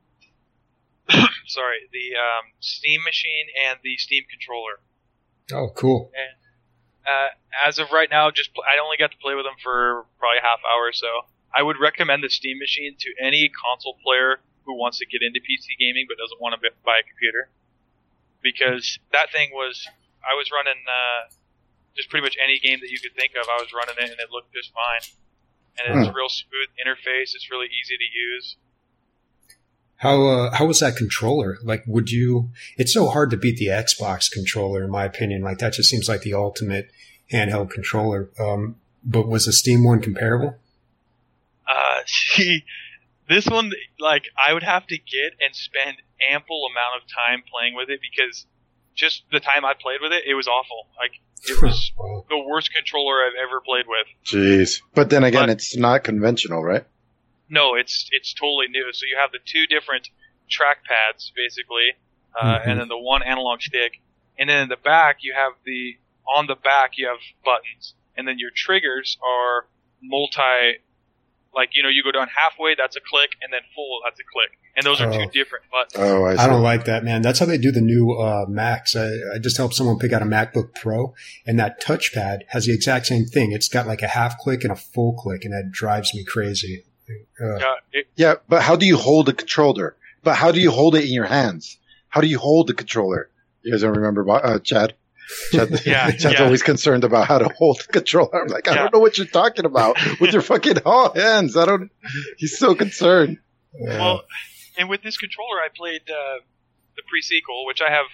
sorry the um, Steam machine and the Steam controller. Oh, cool. And uh, as of right now, just pl- I only got to play with them for probably a half hour or so. I would recommend the Steam machine to any console player who wants to get into P C gaming but doesn't want to buy a computer, because that thing was I was running uh, just pretty much any game that you could think of. I was running it and it looked just fine. And it's a real smooth interface. It's really easy to use. How uh, how was that controller? Like, would you? It's so hard to beat the Xbox controller, in my opinion. Like, that just seems like the ultimate handheld controller. Um, but was the Steam one comparable? Uh, see, this one, like, I would have to get and spend ample amount of time playing with it because just the time I played with it, it was awful. Like, it was Wow. the worst controller I've ever played with. Jeez. But then again, But- it's not conventional, right? No, it's it's totally new. So you have the two different track pads, basically, uh, Mhm. and then the one analog stick. And then in the back, you have the, on the back, you have buttons. And then your triggers are multi, like, you know, you go down halfway, that's a click, and then full, that's a click. And those are Oh. two different buttons. Oh, I see. I don't like that, man. That's how they do the new uh, Macs. I, I just helped someone pick out a MacBook Pro, and that touchpad has the exact same thing. It's got like a half click and a full click, and that drives me crazy. Uh, Yeah, it, Yeah, but how do you hold the controller? But how do you hold it in your hands? How do you hold the controller? You guys don't remember, uh, Chad? Chad Yeah, Chad's yeah. always concerned about how to hold the controller. I'm like, I Yeah. don't know what you're talking about with your fucking hands. I don't. He's so concerned. well, and with this controller, I played uh, the pre-sequel, which I have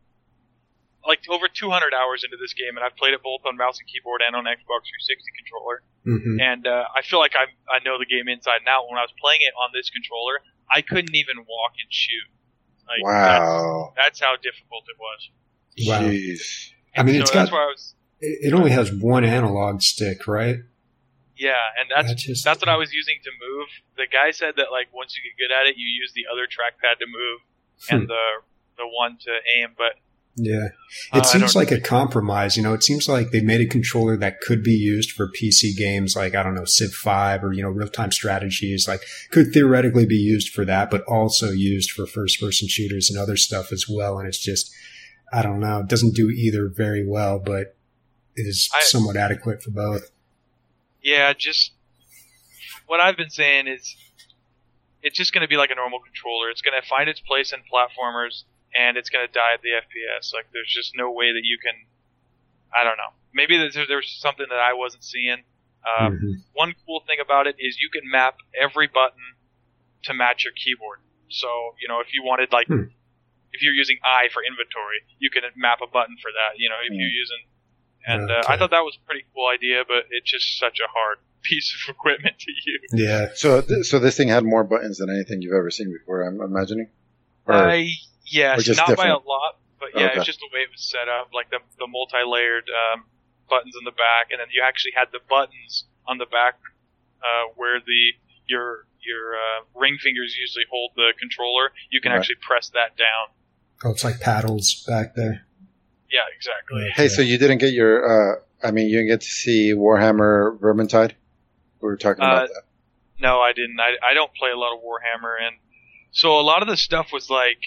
like over two hundred hours into this game, and I've played it both on mouse and keyboard and on Xbox three sixty controller. mhm. And uh, I feel like I I know the game inside and out. When I was playing it on this controller, I couldn't even walk and shoot. Like, Wow. That's, that's how difficult it was. Wow. Jeez. I mean, so it's that's got. why I was. It it only has one analog stick, right? Yeah, and that's That just- that's what I was using to move. The guy said that like once you get good at it, you use the other trackpad to move Hmm. and the the one to aim. But Yeah. Uh, It I seems don't- like a compromise. You know, it seems like they made a controller that could be used for P C games like, I don't know, Civ five or, you know, real-time strategies. Like, could theoretically be used for that, but also used for first-person shooters and other stuff as well. And it's just, I don't know, it doesn't do either very well, but it is I- somewhat adequate for both. yeah, just what I've been saying is it's just going to be like a normal controller. It's going to find its place in platformers, and it's going to die at the F P S. Like, there's just no way that you can. I don't know. Maybe there's, there's something that I wasn't seeing. Um, Mhm. One cool thing about it is you can map every button to match your keyboard. So, you know, if you wanted, like, Hmm. if you're using I for inventory, you can map a button for that. You know, if you're using. And uh, I Okay. thought that was a pretty cool idea, but it's just such a hard piece of equipment to use. Yeah. So, th- so this thing had more buttons than anything you've ever seen before. I'm imagining. Or, I yes, or just not by a different? lot, but yeah, Okay. it's just the way it was set up, like the the multi-layered um, buttons in the back, and then you actually had the buttons on the back uh, where the your your uh, ring fingers usually hold the controller. You can Right. actually press that down. Oh, it's like paddles back there. Yeah, exactly. hey, so you didn't get your? Uh, I mean, you didn't get to see Warhammer Vermintide. We were talking about Uh, that. No, I didn't. I, I don't play a lot of Warhammer, and so a lot of the stuff was like,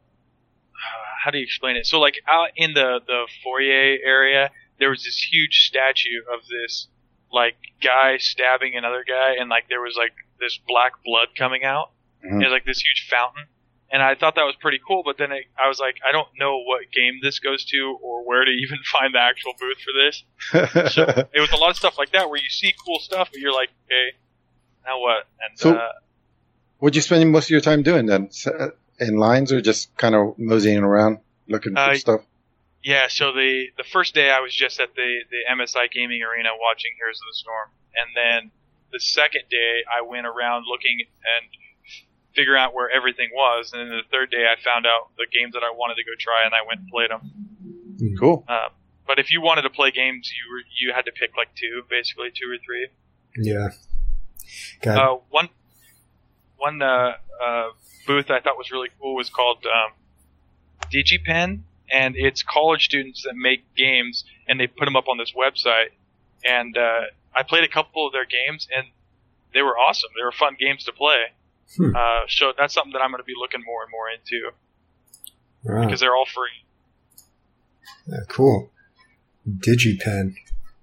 uh, how do you explain it? So like out in the the foyer area, there was this huge statue of this like guy stabbing another guy, and like there was like this black blood coming out. Mhm. There's like this huge fountain, and I thought that was pretty cool. But then it, I was like, I don't know what game this goes to or where to even find the actual booth for this. So it was a lot of stuff like that where you see cool stuff, but you're like, okay, now what? And So- uh, What'd you spend most of your time doing then? S- uh, In lines or just kind of moseying around looking for Uh, stuff? yeah, so the the first day I was just at the the M S I Gaming Arena watching Heroes of the Storm, and then the second day I went around looking and figuring out where everything was, and then the third day I found out the games that I wanted to go try, and I went and played them. Cool. Um, but if you wanted to play games, you were, you had to pick like two, basically two or three. Yeah. God. Uh, one one uh, uh, booth I thought was really cool was called um, DigiPen, and it's college students that make games, and they put them up on this website. And uh, I played a couple of their games, and they were awesome. They were fun games to play. Hmm. Uh, so that's something that I'm going to be looking more and more into Wow. because they're all free. Yeah, cool. DigiPen.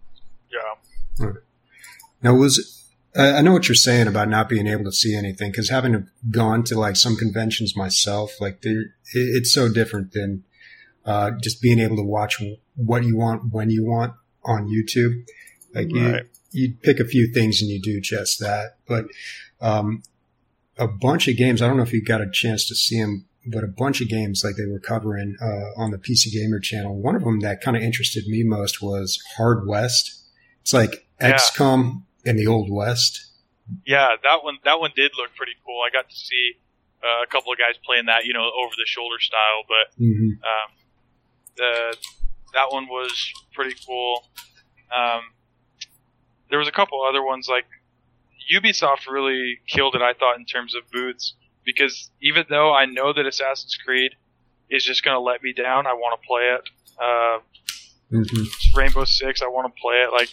Yeah. Now, was I I know what you're saying about not being able to see anything, because having gone to like some conventions myself, like they're, it- it's so different than uh, just being able to watch what you want when you want on YouTube. Like Right. you, you pick a few things and you do just that. But um, a bunch of games, I don't know if you got a chance to see them, but a bunch of games like they were covering uh, on the P C Gamer channel. One of them that kind of interested me most was Hard West. It's like Yeah. X COM in the Old West. Yeah, that one that one did look pretty cool. I got to see uh, a couple of guys playing that, you know, over the shoulder style, but Mm-hmm. um, the that one was pretty cool. Um, there was a couple other ones like Ubisoft really killed it, I thought, in terms of booths, because even though I know that Assassin's Creed is just going to let me down, I want to play it. Uh, Mm-hmm. Rainbow Six, I want to play it. Like,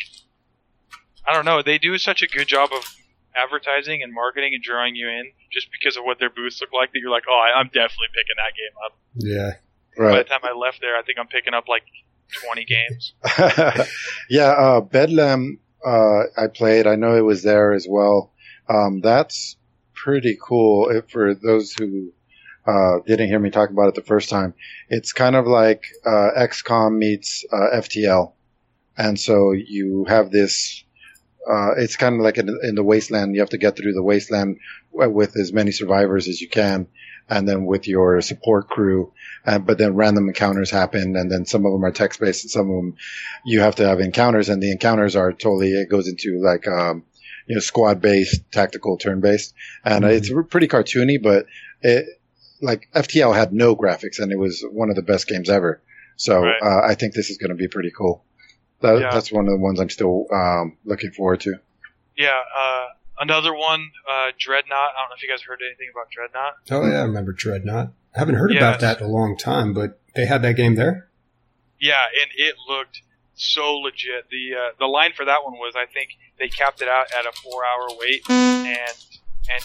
I don't know, they do such a good job of advertising and marketing and drawing you in just because of what their booths look like that you're like, oh, I, I'm definitely picking that game up. Yeah. By the Right. time I left there, I think I'm picking up like twenty games. yeah, uh, Bedlam, uh, I played. I know it was there as well. Um, that's pretty cool. If, for those who uh, didn't hear me talk about it the first time, it's kind of like uh, X COM meets uh, F T L. And so you have this, uh, it's kind of like in, in the wasteland. You have to get through the wasteland with as many survivors as you can, and then with your support crew. Uh, but then random encounters happen, and then some of them are text-based, and some of them you have to have encounters, and the encounters are totally, it goes into like, um, you know, squad-based, tactical, turn-based. And mm-hmm. it's pretty cartoony, but it, like F T L had no graphics, and it was one of the best games ever. So right. uh, I think this is going to be pretty cool. That, yeah. That's one of the ones I'm still um, looking forward to. Yeah, uh, another one, uh, Dreadnought. I don't know if you guys heard anything about Dreadnought. Oh, yeah, I remember Dreadnought. I haven't heard yes. about that in a long time, but they had that game there? Yeah, and it looked so legit. The uh, the line for that one was, I think, they capped it out at a four-hour wait, and and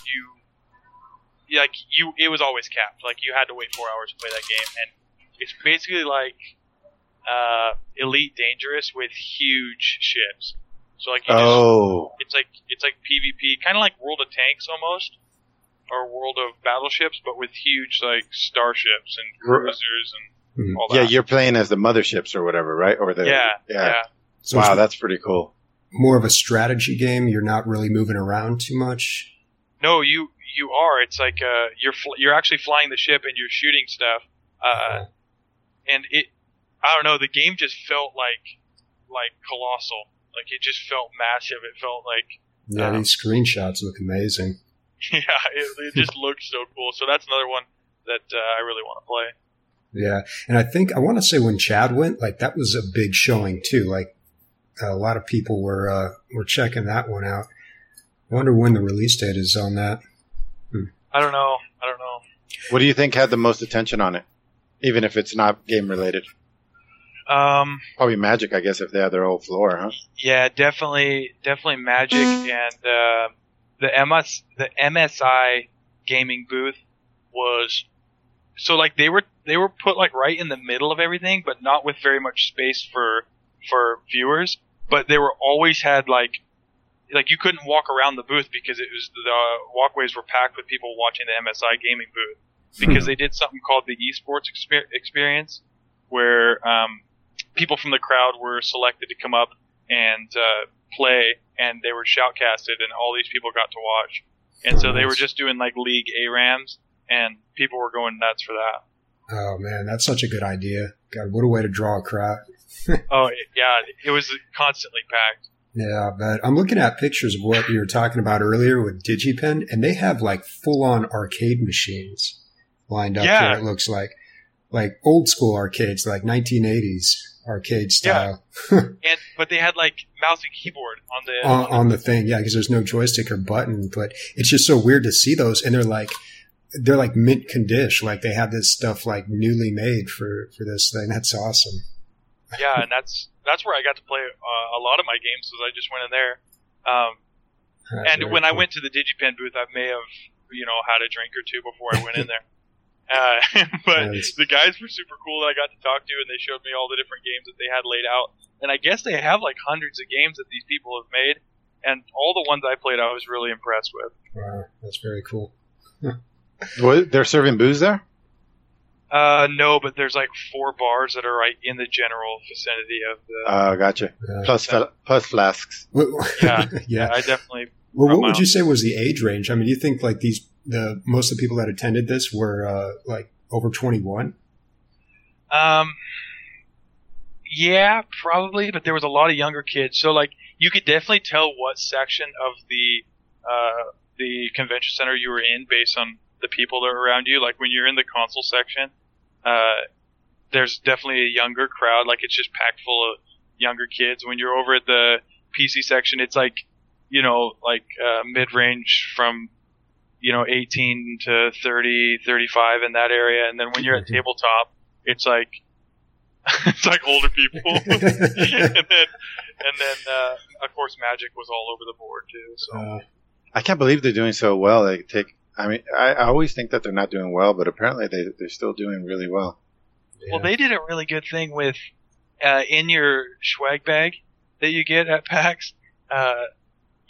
you, like, you, it was always capped. Like, you had to wait four hours to play that game, and it's basically like uh, Elite Dangerous with huge ships. So like, you oh, just, it's like it's like PvP, kind of like World of Tanks almost, or World of Battleships, but with huge like starships and cruisers and mm-hmm. all that. Yeah, you're playing as the motherships or whatever, right? Or the yeah, yeah. yeah. So wow, that's pretty cool. More of a strategy game. You're not really moving around too much. No, you you are. It's like uh, you're fl- you're actually flying the ship and you're shooting stuff. Uh, okay. And it, I don't know, the game just felt like like colossal. Like, it just felt massive. It felt like... Yeah, um, these screenshots look amazing. Yeah, it, it just looked so cool. So that's another one that uh, I really want to play. Yeah, and I think, I want to say when Chad went, like, that was a big showing, too. Like, a lot of people were uh, were checking that one out. I wonder when the release date is on that. Hmm. I don't know. I don't know. What do you think had the most attention on it? Even if it's not game-related? Um, Probably Magic, I guess, if they had their old floor, huh? Yeah, definitely, definitely Magic, and uh, the M S the M S I gaming booth was so like they were they were put like right in the middle of everything, but not with very much space for for viewers. But they were always had like like you couldn't walk around the booth because it was the walkways were packed with people watching the M S I gaming booth because they did something called the esports exper- experience, where um, people from the crowd were selected to come up and uh, play, and they were shoutcasted, and all these people got to watch. And so they were just doing like League A RAMs, and people were going nuts for that. Oh man, that's such a good idea. God, what a way to draw a crowd. Oh yeah, it was constantly packed. Yeah, but I'm looking at pictures of what you were talking about earlier with DigiPen, and they have like full-on arcade machines lined up yeah. here, it looks like. Like old school arcades, like nineteen eighties arcade style. Yeah. and but they had like mouse and keyboard on the on, on the thing, yeah, because there's no joystick or button. But it's just so weird to see those, and they're like they're like mint condition, like they have this stuff like newly made for for this thing. That's awesome. Yeah, and that's that's where I got to play uh, a lot of my games. Was I just went in there, um, and when cool. I went to the DigiPen booth, I may have you know had a drink or two before I went in there. Uh, but nice. The guys were super cool that I got to talk to, and they showed me all the different games that they had laid out. And I guess they have like hundreds of games that these people have made, and all the ones I played, I was really impressed with. Wow, that's very cool. What, they're serving booze there? Uh, no, but there's like four bars that are right in the general vicinity of the. Oh, uh, gotcha. Yeah. Plus, fa- plus flasks. yeah, yeah, I definitely. Well, what would you say was the age range? I mean, do you think like these the most of the people that attended this were uh, like over twenty-one? Um, yeah, probably, but there was a lot of younger kids. So like, you could definitely tell what section of the uh, the convention center you were in based on the people that are around you. Like when you're in the console section, uh, there's definitely a younger crowd. Like it's just packed full of younger kids. When you're over at the P C section, it's like, you know, like uh, mid-range from, you know, eighteen to thirty, thirty-five in that area. And then when you're at tabletop, it's like, it's like older people. and then, and then uh, of course, Magic was all over the board too. So uh, I can't believe they're doing so well. They take, I mean, I, I always think that they're not doing well, but apparently they, they're still doing really well. Yeah. Well, they did a really good thing with, uh, in your swag bag that you get at PAX, uh,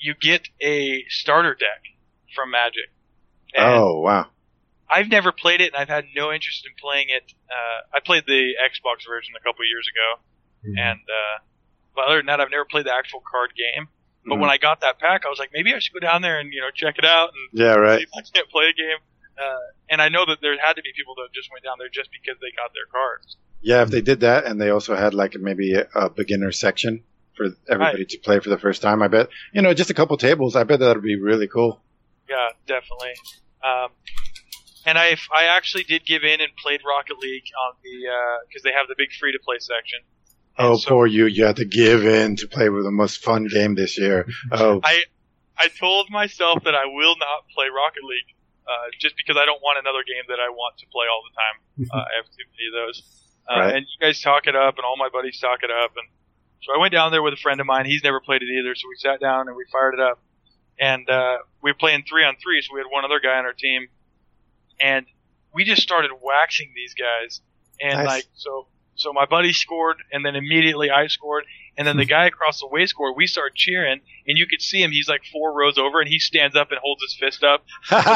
you get a starter deck from Magic. And Oh, wow. I've never played it, and I've had no interest in playing it. Uh, I played the Xbox version a couple years ago, Mhm. and uh, but other than that, I've never played the actual card game. But Mhm. when I got that pack, I was like, maybe I should go down there and you know check it out and Yeah, see right. if I can't play a game. Uh, and I know that there had to be people that just went down there just because they got their cards. Yeah, if they did that and they also had like maybe a, a beginner section for everybody to play for the first time, I bet, you know, just a couple tables, I bet that would be really cool. Yeah, definitely. Um, and I, I actually did give in and played Rocket League on the because they have the big free to play section. And Oh, so poor you. You had to give in to play with the most fun game this year. Oh, I I told myself that I will not play Rocket League uh, just because I don't want another game that I want to play all the time. Uh, I have too many of those. Uh, Right. And you guys talk it up, and all my buddies talk it up, and so I went down there with a friend of mine. He's never played it either, so we sat down and we fired it up, and uh, we were playing three on three. So we had one other guy on our team, and we just started waxing these guys, and Nice. like so. So my buddy scored, and then immediately I scored, and then the guy across the way scored. We started cheering, and you could see him. He's like four rows over, and he stands up and holds his fist up.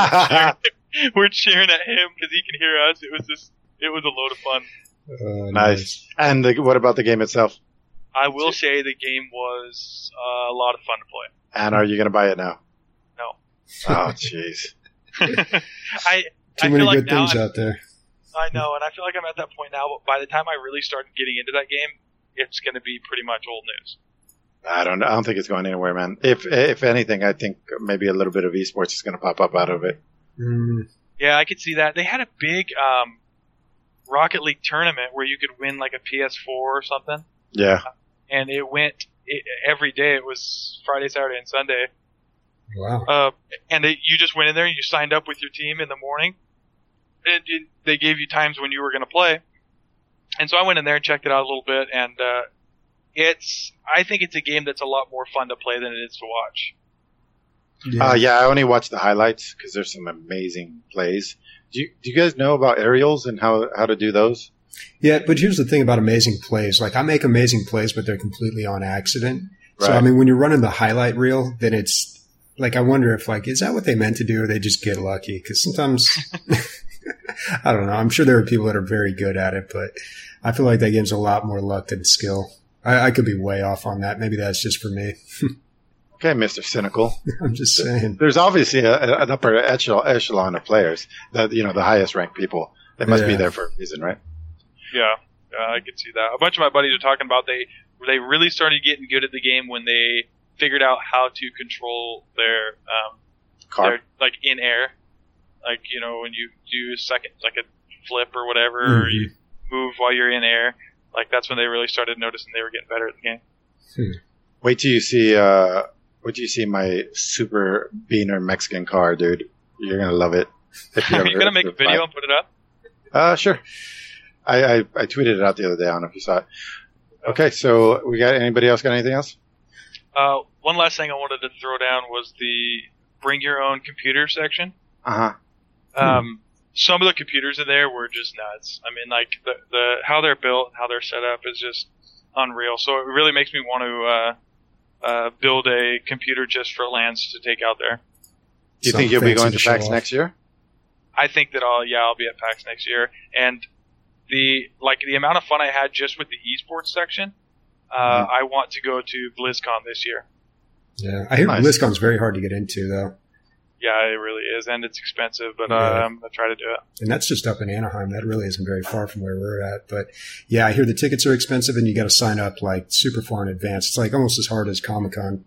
We're cheering at him because he can hear us. It was just, it was a load of fun. Uh, nice. And the, what about the game itself? I will say the game was uh, a lot of fun to play. And are you going to buy it now? No. Oh, jeez. I Too I many feel like good now things I'm- out there. I know, and I feel like I'm at that point now. But by the time I really start getting into that game, it's going to be pretty much old news. I don't. I don't think it's going anywhere, man. If if anything, I think maybe a little bit of esports is going to pop up out of it. Mm, Yeah, I could see that. They had a big um, Rocket League tournament where you could win like a P S four or something, Yeah. and it went it, every day. It was Friday, Saturday, and Sunday. wow. Uh, and it, you just went in there and you signed up with your team in the morning, and you, they gave you times when you were going to play. And so I went in there and checked it out a little bit, and uh, it's I think it's a game that's a lot more fun to play than it is to watch. Uh, yeah. I only watched the highlights because there's some amazing plays. Do you, do you guys know about aerials and how how to do those? Yeah, but here's the thing about amazing plays. Like, I make amazing plays, but they're completely on accident. So, Right. I mean, when you're running the highlight reel, then it's like, I wonder if, like, is that what they meant to do, or they just get lucky? Because sometimes, I don't know. I'm sure there are people that are very good at it, but I feel like that game's a lot more luck than skill. I, I could be way off on that. Maybe that's just for me. Okay, Mister Cynical. I'm just saying. There's obviously a, an upper echelon, echelon of players that you know the highest ranked people. They must be Yeah. there for a reason, right? Yeah, uh, I could see that. A bunch of my buddies are talking about they they really started getting good at the game when they figured out how to control their um, Car. their like in air, like you know when you do a second like a flip or whatever, or Mhm. you move while you're in air. Like that's when they really started noticing they were getting better at the game. Wait till you see. Uh, wait till you see my super beaner Mexican car, dude. You're gonna love it. If Are ever- you gonna make a if video I- and put it up? Uh, sure. I, I I tweeted it out the other day. I don't know if you saw it. Okay, so we got anybody else got anything else? Uh, one last thing I wanted to throw down was the bring your own computer section. Uh huh. Um, some of the computers in there were just nuts. I mean, like the the how they're built, how they're set up is just unreal. So it really makes me want to uh, uh, build a computer just for Lance to take out there. Do you Something think you'll be fancy going to show PAX off. next year? I think that I'll yeah I'll be at PAX next year, and the like the amount of fun I had just with the esports section. Uh, Mhm. I want to go to BlizzCon this year. Yeah. I hear Nice. BlizzCon's very hard to get into, though. Yeah, it really is, and it's expensive, but uh, Yeah. I'm gonna try to do it. And that's just up in Anaheim. That really isn't very far from where we're at. But yeah, I hear the tickets are expensive and you got to sign up like super far in advance. It's like almost as hard as Comic Con.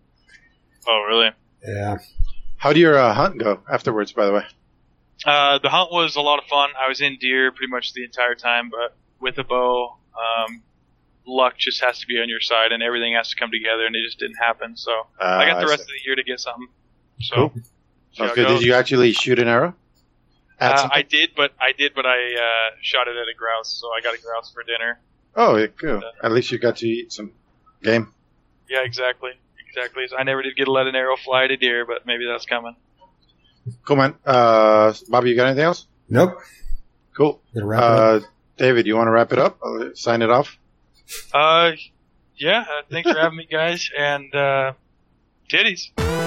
Oh, really? Yeah. How do your uh, hunt go afterwards? By the way. Uh, the hunt was a lot of fun. I was in deer pretty much the entire time, but with a bow, um, luck just has to be on your side, and everything has to come together, and it just didn't happen. So Uh, I got the I rest see. of the year to get something. So Cool. see Sounds how it good. goes. Did you actually shoot an arrow? At Uh, something? I did, but I did, but I uh, shot it at a grouse, so I got a grouse for dinner. Oh, yeah, cool. At least you got to eat some game. Yeah, exactly, exactly. So I never did get to let an arrow fly at a deer, but maybe that's coming. Cool, man. Uh, Bobby, you got anything else? Nope. Cool. Gonna wrap it up. Uh, David, you want to wrap it up? I'll sign it off. Uh, yeah. Uh, thanks for having me, guys, and uh, titties.